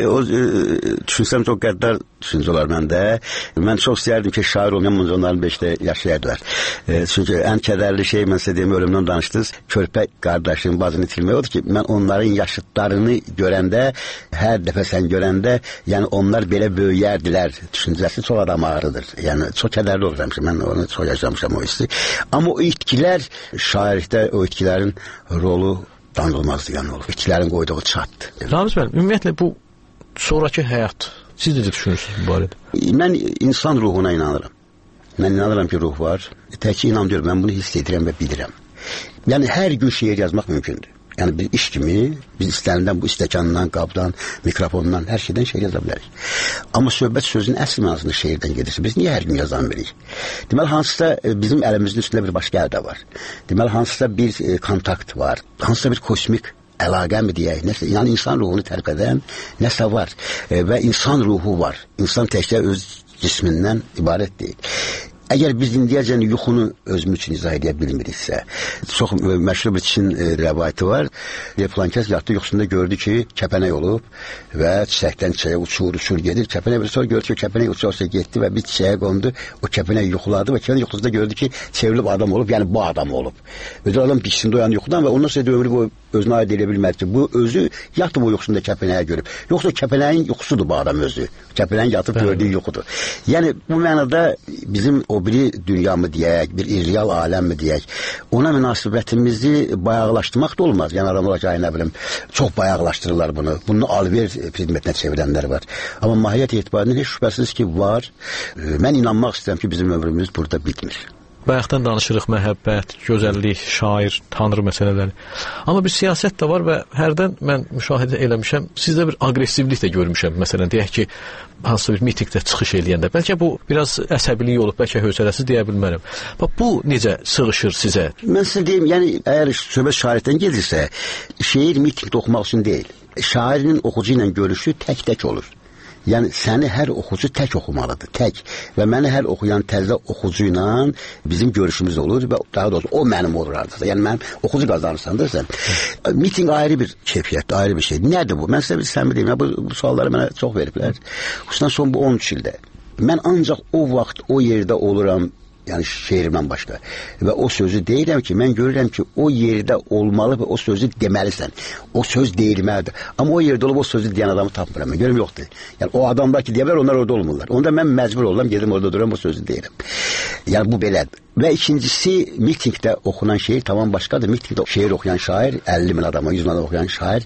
Speaker 10: düşünsəm çox qəddar düşüncə olar məndə. Mən çox istəyərdim ki, şair olmayan onların 5-də yaşayardılar. Çünki ən kədərli şey, mən sizə deyim, ölümdən danışdınız. Körpə qardaşın bacını itirmək odur ki, mən onların yaşıtlarını görəndə, hər dəfə sən görəndə, yəni onlar belə böyüyərdilər düşüncəsi çox adam ağrıdır. Yəni çox kədərli olur həmişə. Mən onu çox yaşamışam o hissi. Amma o itkilər, şairlikdə o itkilərin rolu danılmazdı yəni olur. İtkilərin qoyduğu çatdı.
Speaker 11: Ramiz müəllim, ümumiyyətlə bu sonraki həyat, siz necə düşünürsünüz bu barədə?
Speaker 10: Mən insan ruhuna inanıram. Mən inanıram ki, ruh var. Tək inanıyorum, mən bunu hiss edirəm və bilirəm. Yəni hər gün şeir yazmaq mümkündür. Yəni bir iş kimi biz istənindən bu stəkandan, qabdan, mikrofondan, hər şeydən şeir yaza bilərik. Amma söhbət sözün əsl mənasında şeirdən gedirsə, biz niyə hər gün yazan birik? Deməli, hansısa bizim əlimizin üstündə bir başqa əldə var. Deməli, hansısa bir kontakt var. Hansısa bir kosmik əlaqə mi deyək, nəsə, yəni insan ruhunu tərk edən nəsə var və insan ruhu var. İnsan təkcə öz cismindən ibarət deyil. Əgər biz indiyəcən yuxunu özümüz üçün izah edə bilmiriksə, çox məşhur bir Çin rəvayəti var. Filankəs yatdı yuxusunda gördü ki, kəpənək olub və çiçəkdən çiçəyə uçur gedir. Kəpənək bir sonra gördü ki, kəpənək uçursa getdi və bir çiçəyə qondu. O kəpənək yuxuladı və kəpənək yuxusunda gördü ki, çevrilib adam olub, yəni bu adam olub. Özü adam biçsində oyandı yuxudan və ondan sonra ömrü bu özünə aid edə bilmədi ki, bu özü yatıb o yuxusunda kəpənəyə görüb. Yoxsa kəpənəyin yuxusudur bu adam özü. Kəpənəyin yatıb gördüyü yuxudur. Yəni bu mənada bizim o biri dünya mı deyək, bir irreal aləm mi deyək, ona münasibətimizi bayağılaşdırmaq da olmaz. Yəni adam olacaq, nə bilim, çox bayağılaşdırırlar bunu. Bunu alver predmetinə çevirənlər var. Amma mahiyyət etibarında heç şübhəsiz ki, var. Mən inanmaq istəyirəm ki, bizim ömrümüz burada bitmir.
Speaker 11: Bayaqdan danışırıq məhəbbət, gözəllik, şair, tanrı məsələləri. Amma bir siyasət də var və hərdən mən müşahidə eləmişəm, sizdə bir aqressivlik də görmüşəm. Məsələn, deyək ki, hansısa bir mitingdə çıxış eləyəndə. Bəlkə bu biraz əsəbilik olub, bəlkə hövsələsiz deyə bilmərəm. Bax, bu necə sığışır sizə?
Speaker 10: Mən sizə deyim, yəni, əgər söhbət şairdən gedirsə, şeir mitingdə oxumaq üçün deyil. Şairin oxucu ilə görüşü tək-tək olur. Yəni, səni hər oxucu tək oxumalıdır, tək. Və məni hər oxuyan təzə oxucu ilə bizim görüşümüz olur və daha doğrusu o mənim olur artıq. Yəni, mənim oxucu qazanırsan da sən. Miting ayrı bir keyfiyyətdir, ayrı bir şey. Nədir bu? Mən sizə bir səmimi deyim, bu sualları mənə çox veriblər. Xüsusən son bu 13 ildə. Mən ancaq o vaxt o yerdə oluram, yəni şeirimdən başqa. Və o sözü deyirəm ki, mən görürəm ki, o yerdə olmalı və o sözü deməlisən. O söz deyilməlidir. Amma o yerdə olub o sözü deyən adamı tapmıram. Mən görürüm, yoxdur. Yəni o adamlar ki, deyəblər, onlar orada olmurlar. Onda mən məcbur oldum, gedim orada duram, o sözü deyirəm. Yəni bu belədir. Və ikincisi, mitingdə oxunan şeir tamam başqadır. Mitingdə şeir oxuyan şair, 50 min adama, 100 min adama oxuyan şair,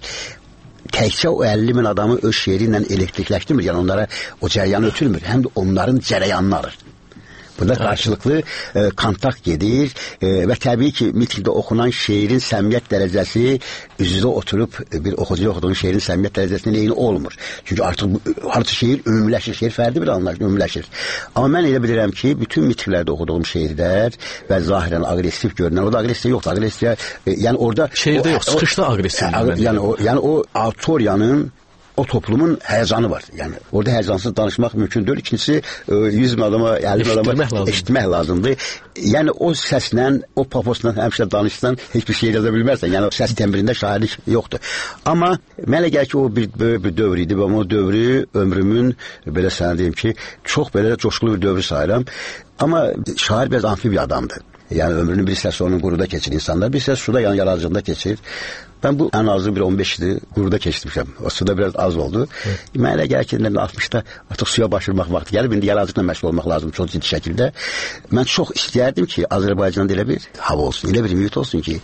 Speaker 10: təkcə o 50 min adamı öz şeiri ilə elektrikləşdirmir. Yəni onlara o cəryanı ötürmür. Həm də onların cərəyanını alır. Burada qarşılıqlı kontakt gedir və təbii ki, mitingdə oxunan şeirin səmiyyət dərəcəsi üzrə oturub bir oxucuya oxuduğun şeirin səmiyyət dərəcəsinin eyni olmur. Çünki artıq şeir ümumləşir, şeir fərdi bir anlayış ümumləşir. Amma mən elə bilirəm ki, bütün mitinglərdə oxuduğum şeirlər və zahirən aqressiv görünən, orada aqressiya yoxdur, aqressiya, yəni orada...
Speaker 11: Şeirdə yox, çıxışda aqressivdir.
Speaker 10: Yəni o auditoriyanın, o toplumun həyəcanı var. Yəni orada həyəcansız danışmaq mümkün deyil. İkincisi 100 min adama, 50 min adama eşitmək lazımdır. Yəni o səslə, o paposla həmişə danışsan heç bir şey yaza bilmərsən. Yəni o səs tembrində şairlik yoxdur. Amma mənə gəlir ki, o böyük bir dövr idi və o dövrü ömrümün, belə sənə deyim ki, çox belə coşqulu bir dövrü sayıram. Amma şair biraz amfi bir adamdır. Yani ömrünün bir hissəsi onun quruda keçir insanlar. Bir hissəsi suda, yani yaradıcında keçir. Ben bu en azı bir 15 yılı quruda keçirmişəm. O suda biraz az oldu. Mən elə gəlir ki, 60'da artıq suya başvurmaq vaxtı gəlib. İndi yaradıcılıqla məşğul olmaq lazım çox ciddi şəkildə. Mən çox istəyərdim ki, Azərbaycanda elə bir hava olsun, elə bir mühit olsun ki,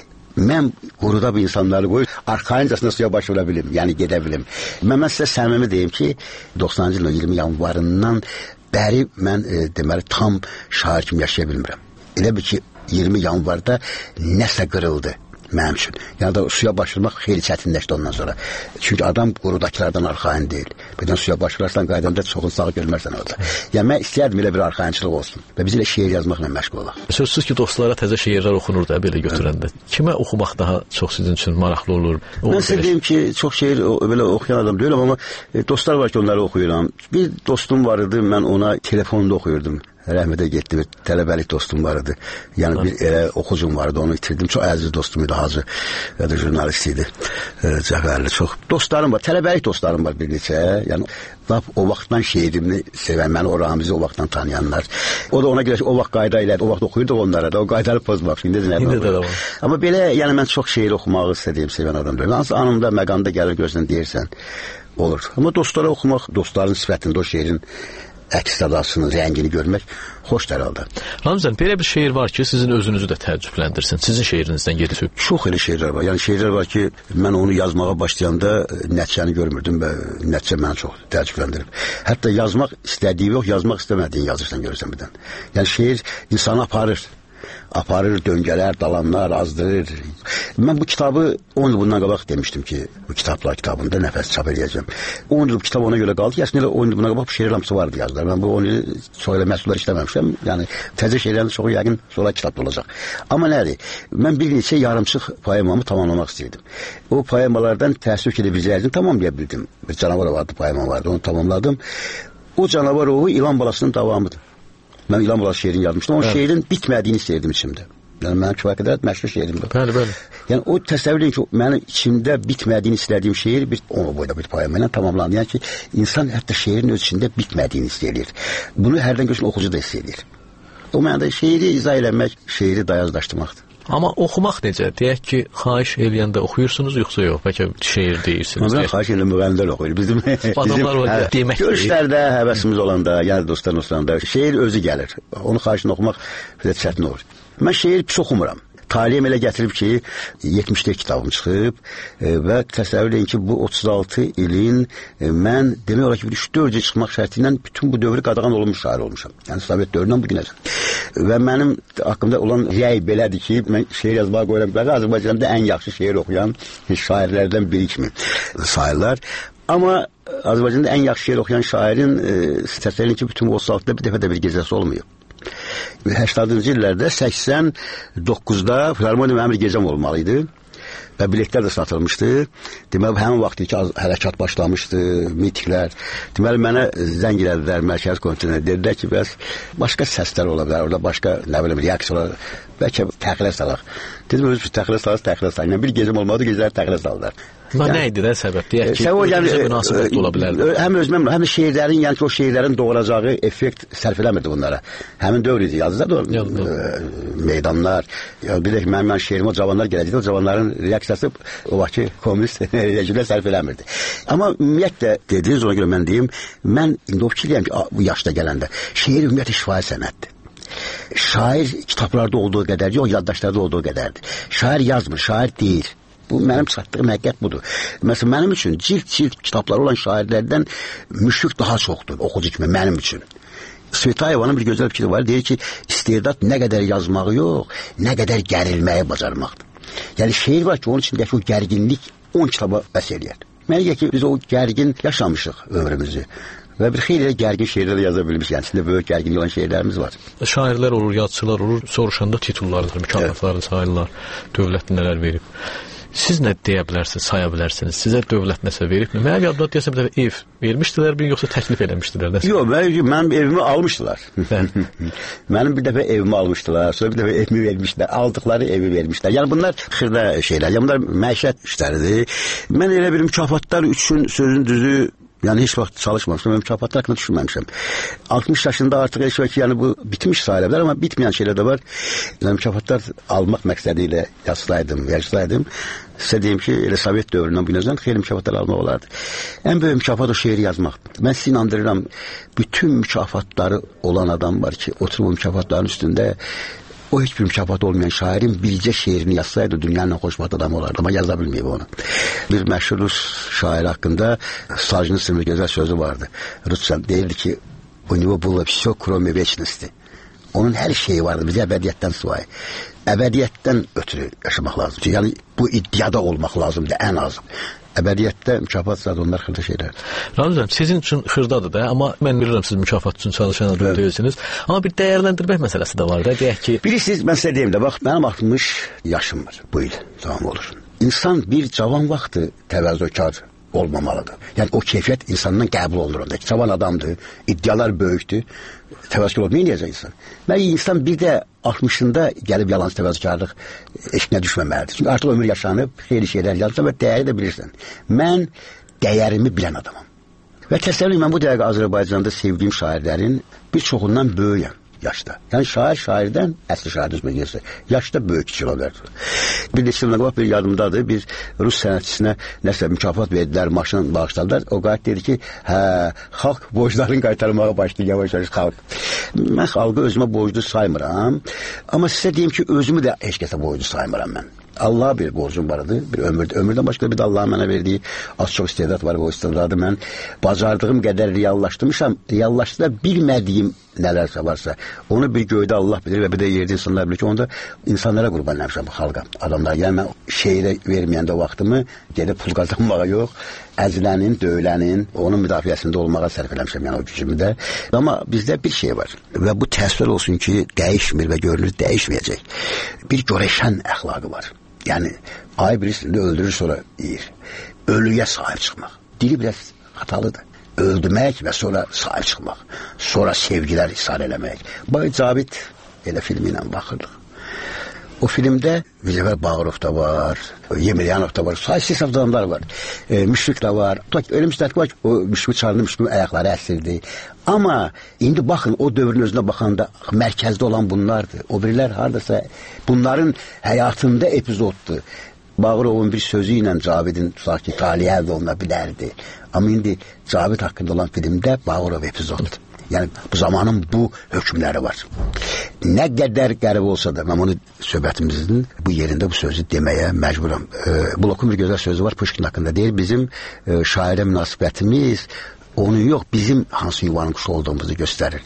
Speaker 10: mən quruda bu insanları qoyub arxayıncasına suya başvura bilim, yəni gedə bilim. Mən sizə səmimi deyim ki, 90-cı ilin 20 yanvarından bəri mən deməli tam şair kimi yaşaya bilmirəm. Elə bir ki 20 yanvarda nəsə qırıldı mənim üçün. Yəni da suya başvurmaq xeyli çətinləşdi ondan sonra. Çünki adam qurudakilərdən arxayın deyil. Birdən suya başvurarsan qaydanda çoxun sağı görmərsən orada. Yəni mən istəyərdim elə bir arxayınçılıq olsun və biz elə şeir yazmaqla məşğul olaq.
Speaker 11: Sözsüz ki, dostlara təzə şeirlər oxunur da belə götürəndə. Kimə oxumaq daha çox sizin üçün maraqlı olur?
Speaker 10: Mən sizə deyim ki, çox şeir belə oxuyan adam deyiləm, amma dostlar var ki, onları oxuyuram. Bir dostum var idi, mən ona telefonda oxuyurdum. Rəhmətə getdi, bir tələbəlik dostum var idi. Yəni bir oxucum vardı, onu itirdim. Çox əziz dostum idi, Hacı. Ya da jurnalist idi. Cəfərli, çox. Dostlarım var, tələbəlik dostlarım var bir neçə. Yəni o vaxtdan şeirimi sevən, məni o Ramizi o vaxtdan tanıyanlar. O da ona görə o vaxt qayda ilə, o vaxt oxuyurduq onlara da, o qaydaları pozmaq. İndi də var. Amma belə, yəni mən çox şeir oxumağı istədiyim, sevən adam deyil. Hansı anımda, məqamda gəlir gözdən deyirsən, olur. Amma dostlara oxumaq, dostların sifətində o şeirin əks sadasını, rəngini görmək xoşdur herhalde.
Speaker 11: Ramazan, belə bir şeir var ki, sizin özünüzü də təəccübləndirsin. Sizin şeirinizdən gedib.
Speaker 10: Çox elə şeirlər var. Yəni şeirlər var ki, mən onu yazmağa başlayanda nəticəni görmürdüm və nəticə məni çox təəccübləndirib. Hətta yazmaq istədiyim yox, yazmaq istəmədiyin yazırsan görürsən birdən. Yəni şeir insanı aparır, döngələr, dalanlar, azdırır. Mən bu kitabı 10 il bundan qabaq demişdim ki, bu kitablar kitabında nəfəs çap edəcəm. 10 il bu kitab ona görə qaldı ki, əslində 10 il bundan qabaq bu şeir hamısı vardı yazdılar. Mən bu 10 il sonra məhsullar işləməmişəm. Yəni təzə şeylərin çoxu yəqin sonra kitabda olacaq. Amma nədir? Mən bir neçə yarımçıq poemamı tamamlamaq istəyirdim. O poemalardan təəssüf edə biləcəydim, tamamlaya bildim. Bir canavar vardı, poemam vardı, onu tamamladım. O canavar ovu İlan balasının davamıdır. Mən İlan balası şeirini yazmışdım. O şeirin bitmədiyini istəyirdim içimdə. Yəni mənim kifayət qədər məşhur şeirimdir.
Speaker 11: Bəli.
Speaker 10: Yəni o təsəvvür edin ki, mənim içimdə bitmədiyini istədiyim şeir bir onu boyda bir poema ilə tamamlandı. Yəni ki, insan hətta şeirin öz içində bitmədiyini istəyir. Bunu hərdən görsən oxucu da istəyir. O mənada şeiri izah eləmək, şeiri dayazlaşdırmaqdır.
Speaker 11: Amma oxumaq necə? Deyək ki, xahiş eləyəndə oxuyursunuz, yoxsa yox? Bəlkə şeir deyirsiniz.
Speaker 10: Mən xahiş eləyəndə müğənnilər oxuyur. Bizim
Speaker 11: demək
Speaker 10: görüşlərdə, həvəsimiz olanda, yəni dostlarla olanda şeir özü gəlir. Onu xahişlə oxumaq biraz çətin olur. Mən şeir pis oxumuram. Taliyem elə gətirib ki, 70'də kitabım çıxıb və təsəvvür edin ki, bu 36 ilin mən demək olar ki, 3-4 il çıxmaq şərti ilə bütün bu dövrü qadağan olunmuş şair olmuşam. Yəni Sovet dövründən bugünə. Və mənim haqqımda olan rəy belədir ki, mən şeir yazmağa qoyuram. Azərbaycanda ən yaxşı şeir oxuyan şairlərdən biri kimi sayırlar. Amma Azərbaycanda ən yaxşı şeir oxuyan şairin təsəvvür edin ki, bütün 36'da bir dəfə də bir gecəsi olmuyor. 80-cı illərdə 89'da Filarmoniya mənim bir gecəm olmalıydı və biletlər də satılmışdı. Deməli, həmin vaxt ki, hərəkat başlamışdı, mitinglər. Deməli, mənə zəng elədilər Mərkəzi Komitəsinə. Dedilər ki, bəs başqa səslər ola bilər, orada başqa, nə bilim, reaksiyalar, bəlkə təxirə salaq. Dedim, özü təxirə salaq. Yəni, bir gecəm olmadı, gecələr təxirə saldılar.
Speaker 11: Nə idi də səbəb? Deyək ki, bizə münasibət ola bilərdi.
Speaker 10: Həm özümə, həm də şeirlərin, yəni ki, o şeirlərin doğuracağı effekt sərf eləmirdi bunlara. Həmin dövr idi, yazıda meydanlar. Bir də ki, mənim şeirime o cavanlar gələcəkdi, o cavanların reaksiyası o vaxt ki, komünist rejimlə sərf eləmirdi. Amma ümumiyyətlə, dediniz, ona görə mən deyim, mən indi o fikirdəyəm ki, bu yaşda gələndə, şeir ümumiyyətlə şifahi sənətdir. Şair kitablarda olduğu qədərdir, o yaddaşlarda olduğu qədərdir. Şair yazmır, şair deyir. Bu mənim çatdığım həqiqət budur. Məsələn, mənim üçün cilt kitabları olan şairlərdən müşfiq daha çoxdur, oxucu kimi mənim üçün. Svetayevanın bir gözəl fikri var, deyir ki, istedad nə qədər yazmağı yox, nə qədər gərilməyi bacarmaqdır. Yəni şeir var ki, onun içindəki o gərginlik 10 kitaba bəs eləyər. Mənə ki, biz o gərgin yaşamışıq ömrümüzü. Və bir xeyli gərgin şeirlər yaza bilmiş. Yəni, içində böyük gərgin olan şeirlərimiz var.
Speaker 11: Şairlər olur, yazıçılar olur, soruşanda titullardır, mükafatları sayırlar, dövlət nələr verib. Siz nə deyə bilərsiniz, saya bilərsiniz? Sizə dövlət nəsə veribmi? Mənə yadımda deyəsən bir dəfə ev vermişdilər, bir yoxsa təklif eləmişdilər? Nəsə?
Speaker 10: Yox, mənim evimi almışdılar. Mənim bir dəfə evimi almışdılar, sonra bir dəfə evimi vermişdilər, aldıqları evi vermişdilər. Yəni bunlar xırda şeylər, yəni bunlar məişət işləridir. Mən elə bir mükafatlar üçün sözün düzü Yəni heç vaxt çalışmamışam, mükafatlar haqqında düşünməmişəm. 60 yaşında artıq heç vaxt yəni bu bitmiş sayılır, amma bitməyən şeylər də var. Yəni mükafatlar almaq məqsədi ilə yazsaydım. Sizə deyim ki, elə Sovet dövründən bu yüzden xeyli mükafatlar almaq olardı. Ən böyük mükafat o şeiri yazmaq. Mən sizi inandırıram, bütün mükafatları olan adam var ki, oturub o mükafatların üstündə o hiçbir mükafat olmayan şairin bircə şeirini yazsaydı dünyanın xoşbəxt adamı olardı, ama yaza bilməyib onu. Bir məşhur Rus şair haqqında Soljenitsin'in gözəl sözü vardı. Rusça deyirdi ki, у него было все, кроме вечности. Onun hər şeyi vardı, bizə əbədiyyətdən sıvayı. Əbədiyyətdən ötürü yaşamaq lazım. Yəni bu iddiada olmaq lazımdır ən az. Əbədiyyətdə mükafat zaten onlar xırda şeylərdir.
Speaker 11: Ramizəm, sizin üçün xırdadır da, amma mən bilirəm siz mükafat üçün çalışan adam deyilsiniz. Amma bir dəyərləndirmək məsələsi də var da, deyək ki...
Speaker 10: Bilirsiniz, mən sizə deyim də, bax, mənim 60 yaşım var bu il, tamam olur. İnsan bir cavan vaxtı təvəzzökar olmamalıdır. Yəni o keyfiyyət insandan qəbul olunur onda. Cavan adamdır, iddialar böyükdür, təvəzzökar olmayı neyəcək insan? Mən insan bir də 60'ında gəlib yalancı təvəzzökarlıq eşkinə düşməməlidir. Çünki artıq ömür yaşanıb, xeyli şeylər yazırsan və dəyəri də bilirsən. Mən dəyərimi bilən adamım. Və təsəvvür mən bu dəqiqə Azərbaycanda sevdiyim şairlərin bir çoxundan böyüyəm. Yaşda. Yəni şairdən əsli şair düzmə gəlsə, yaşda böyük kişi olar. Bir neçə il qabaq bir yardımdadır, bir Rus sənətçisinə nəsə mükafat verdilər, maşın bağışladılar. O qayıt dedi ki, xalq borclarını qaytarmağa başlayır, yavaş-yavaş xalq. Mən xalqı özümə borclu saymıram, amma sizə deyim ki, özümü də heç kəsə borclu saymıram mən. Allah'a bir borcum vardı, bir ömürdən başqa bir də Allah'ın mənə verdiyi az çox istedat var, o istedadı mən bacardığım qədər reallaşdıra bilmədiyim nələrsə varsa, onu bir göydə Allah bilir və bir də yerdə insanlar bilir ki, onda insanlara qurban eləmişəm bu xalqa, adamlar. Yəni mən şeirə verməyəndə vaxtımı gedib pul qazanmağa yox, əzilənin, döyülənin, onun müdafiəsində olmağa sərf eləmişəm, yəni o gücümü də. Amma bizdə bir şey var və bu təsvir olsun ki, dəyişmir və görünür, dəyişməyəcək. Bir görəşən əxlaqı var. Yəni, ay birisini de öldürür sonra yiyir. Ölüye sahip çıkmak. Dili biraz hatalıdır. Öldürmek ve sonra sahip çıkmak. Sonra sevgiler ishal eləmək. Bay Cabit elə filmiyle bakırdık. O filmde Vizəvər Bağırov da var, Yemiryanov da var, saysız adamlar var, Müşfik de var. Öyle müstətik var ki, o Müşfik çarını, Müşfik'in ayakları əsirdi. Ama indi bakın o dövrün özüne bakanda merkezde olan bunlardı. O biriler hardasa bunların hayatında epizoddu. Bağırov'un bir sözüyle Cavid'in sanki taliye elde olunabilirdi. Ama indi Cavid hakkında olan filmde Bağırov epizoddu. Yani bu zamanın bu hükümleri var. Ne kadar qəribə olsa da, mən onu söhbətimizin bu yerinde bu sözü demeye mecburum. Blokun bir güzel sözü var Pushkin hakkında değil. Bizim şairə münasibətimiz onun yox, bizim hansı yuvanın kuşu olduğumuzu gösterir.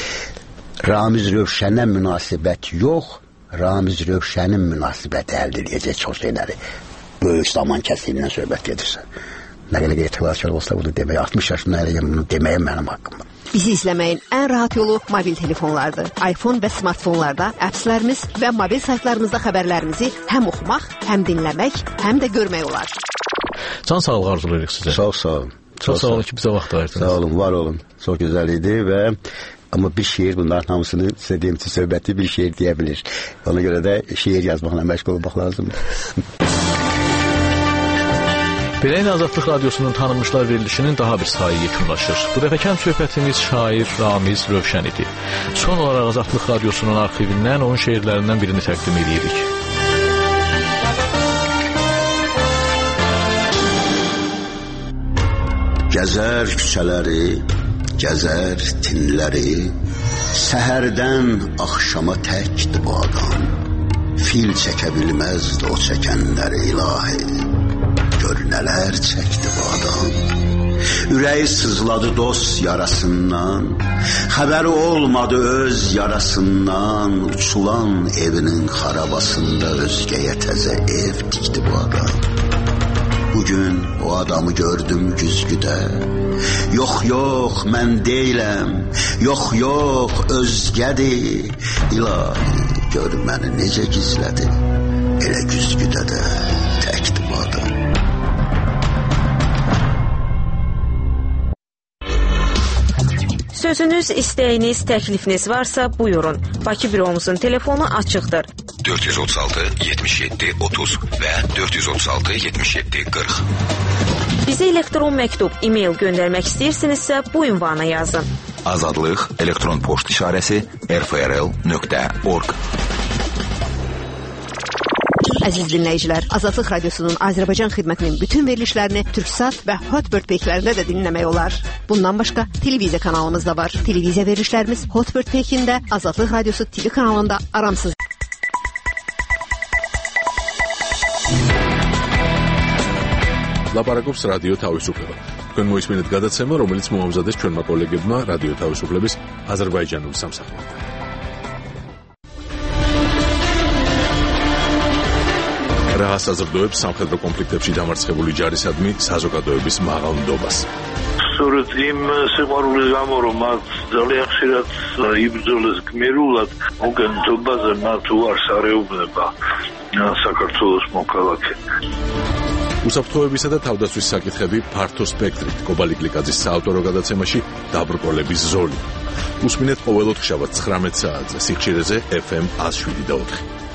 Speaker 10: Ramiz Rövşənə münasibət yox, Ramiz Rövşənin münasibət əldə edəcək çox şeyləri. Böyük zaman kəsilindən söhbət edirsə. Nə qədər etibarsız olsa bunu deməyə, 60 yaşında elə bunu deməyə mənim haqqım var.
Speaker 9: Bizi izləməyin ən rahat yolu mobil telefonlardır. iPhone və smartfonlarda appslərimiz və mobil saytlarımızda xəbərlərimizi həm oxumaq, həm dinləmək, həm də görmək olar.
Speaker 11: Can sağlığı arzulayırıq sizə.
Speaker 10: Sağ olun.
Speaker 11: Çox sağ olun ki, bizə vaxt ayırdınız.
Speaker 10: Sağ olun, var olun. Çox gözəl idi və amma bir şiir bunların hamısını sizə deyim ki, söhbəti bir şiir deyə bilir. Ona görə də şiir yazmaqla məşğul olmaq lazımdır.
Speaker 11: Beləyin Azadlıq Radiosunun tanınmışlar verilişinin daha bir sayı yekunlaşır. Bu dəfəkən söhbətimiz şair Ramiz Rövşən idi. Son olaraq Azadlıq Radiosunun arxivindən onun şeirlərindən birini təqdim edirik.
Speaker 10: Gəzər küçələri, gəzər tinləri, səhərdən axşama təkdir bu adam. Fil çəkə bilməzdi o çəkənləri ilahi. Gör nələr çəkdi bu adam. Ürəyi sızladı dost yarasından, xəbəri olmadı öz yarasından, uçulan evinin xarabasında özgəyə təzə ev tikdi bu adam. Bugün o adamı gördüm güzgüdə, yox yox mən deyiləm, yox yox özgədir, ilahi gör məni necə gizlədi, elə güzgüdə də təkdi bu adam.
Speaker 12: Sözünüz, istəyiniz, təklifiniz varsa buyurun. Bakı büromuzun telefonu açıqdır.
Speaker 13: 436 77 30 və 436 77 40.
Speaker 12: Bizə elektron məktub, e-mail göndərmək istəyirsinizsə bu ünvana yazın.
Speaker 13: Azadlıq elektron poçt işarəsi rfrl.org.
Speaker 9: Əziz dinləyicilər, Azadlıq Radiosunun Azərbaycan xidmətinin bütün verilişlərini Türksat və Hotbird peykilərində də dinləmək olar. Bundan başqa televiziya kanalımız da var. Televiziya verilişlərimiz Hotbird peykində, Azadlıq Radiosu TV kanalında aramsız.
Speaker 1: ლაპარაკობს რადიო თავისუფლება. თქვენ მოისმინეთ გადაცემა, რომელიც მოამზადეს ჩვენმა კოლეგებმა რადიო თავისუფლების აზერბაიჯანულ სამსახურთან. რა ასაზრდოებს სამხედრო კონფლიქტებში დამარცხებული ჯარისადმი საზოგადოების მაღალ ნდობას.
Speaker 14: სწორედ იმ სიყვარულის გამო, რომ მათ ძალიან ხშირად იბრძოლეს გმირულად, მოგენთობაზე მათ უარს არეუბნება საქართველოს მოქალაქე.
Speaker 1: უსაფრთხოებისა და თავდაცვის საკითხები ფართო სპექტრით კობალი გლიკაძის საავტორო გადაცემაში დაბრკოლების ზოლი. უსმინეთ ყოველ ოთხშაბათს 19 საათზე სიხშირეზე FM 107.4.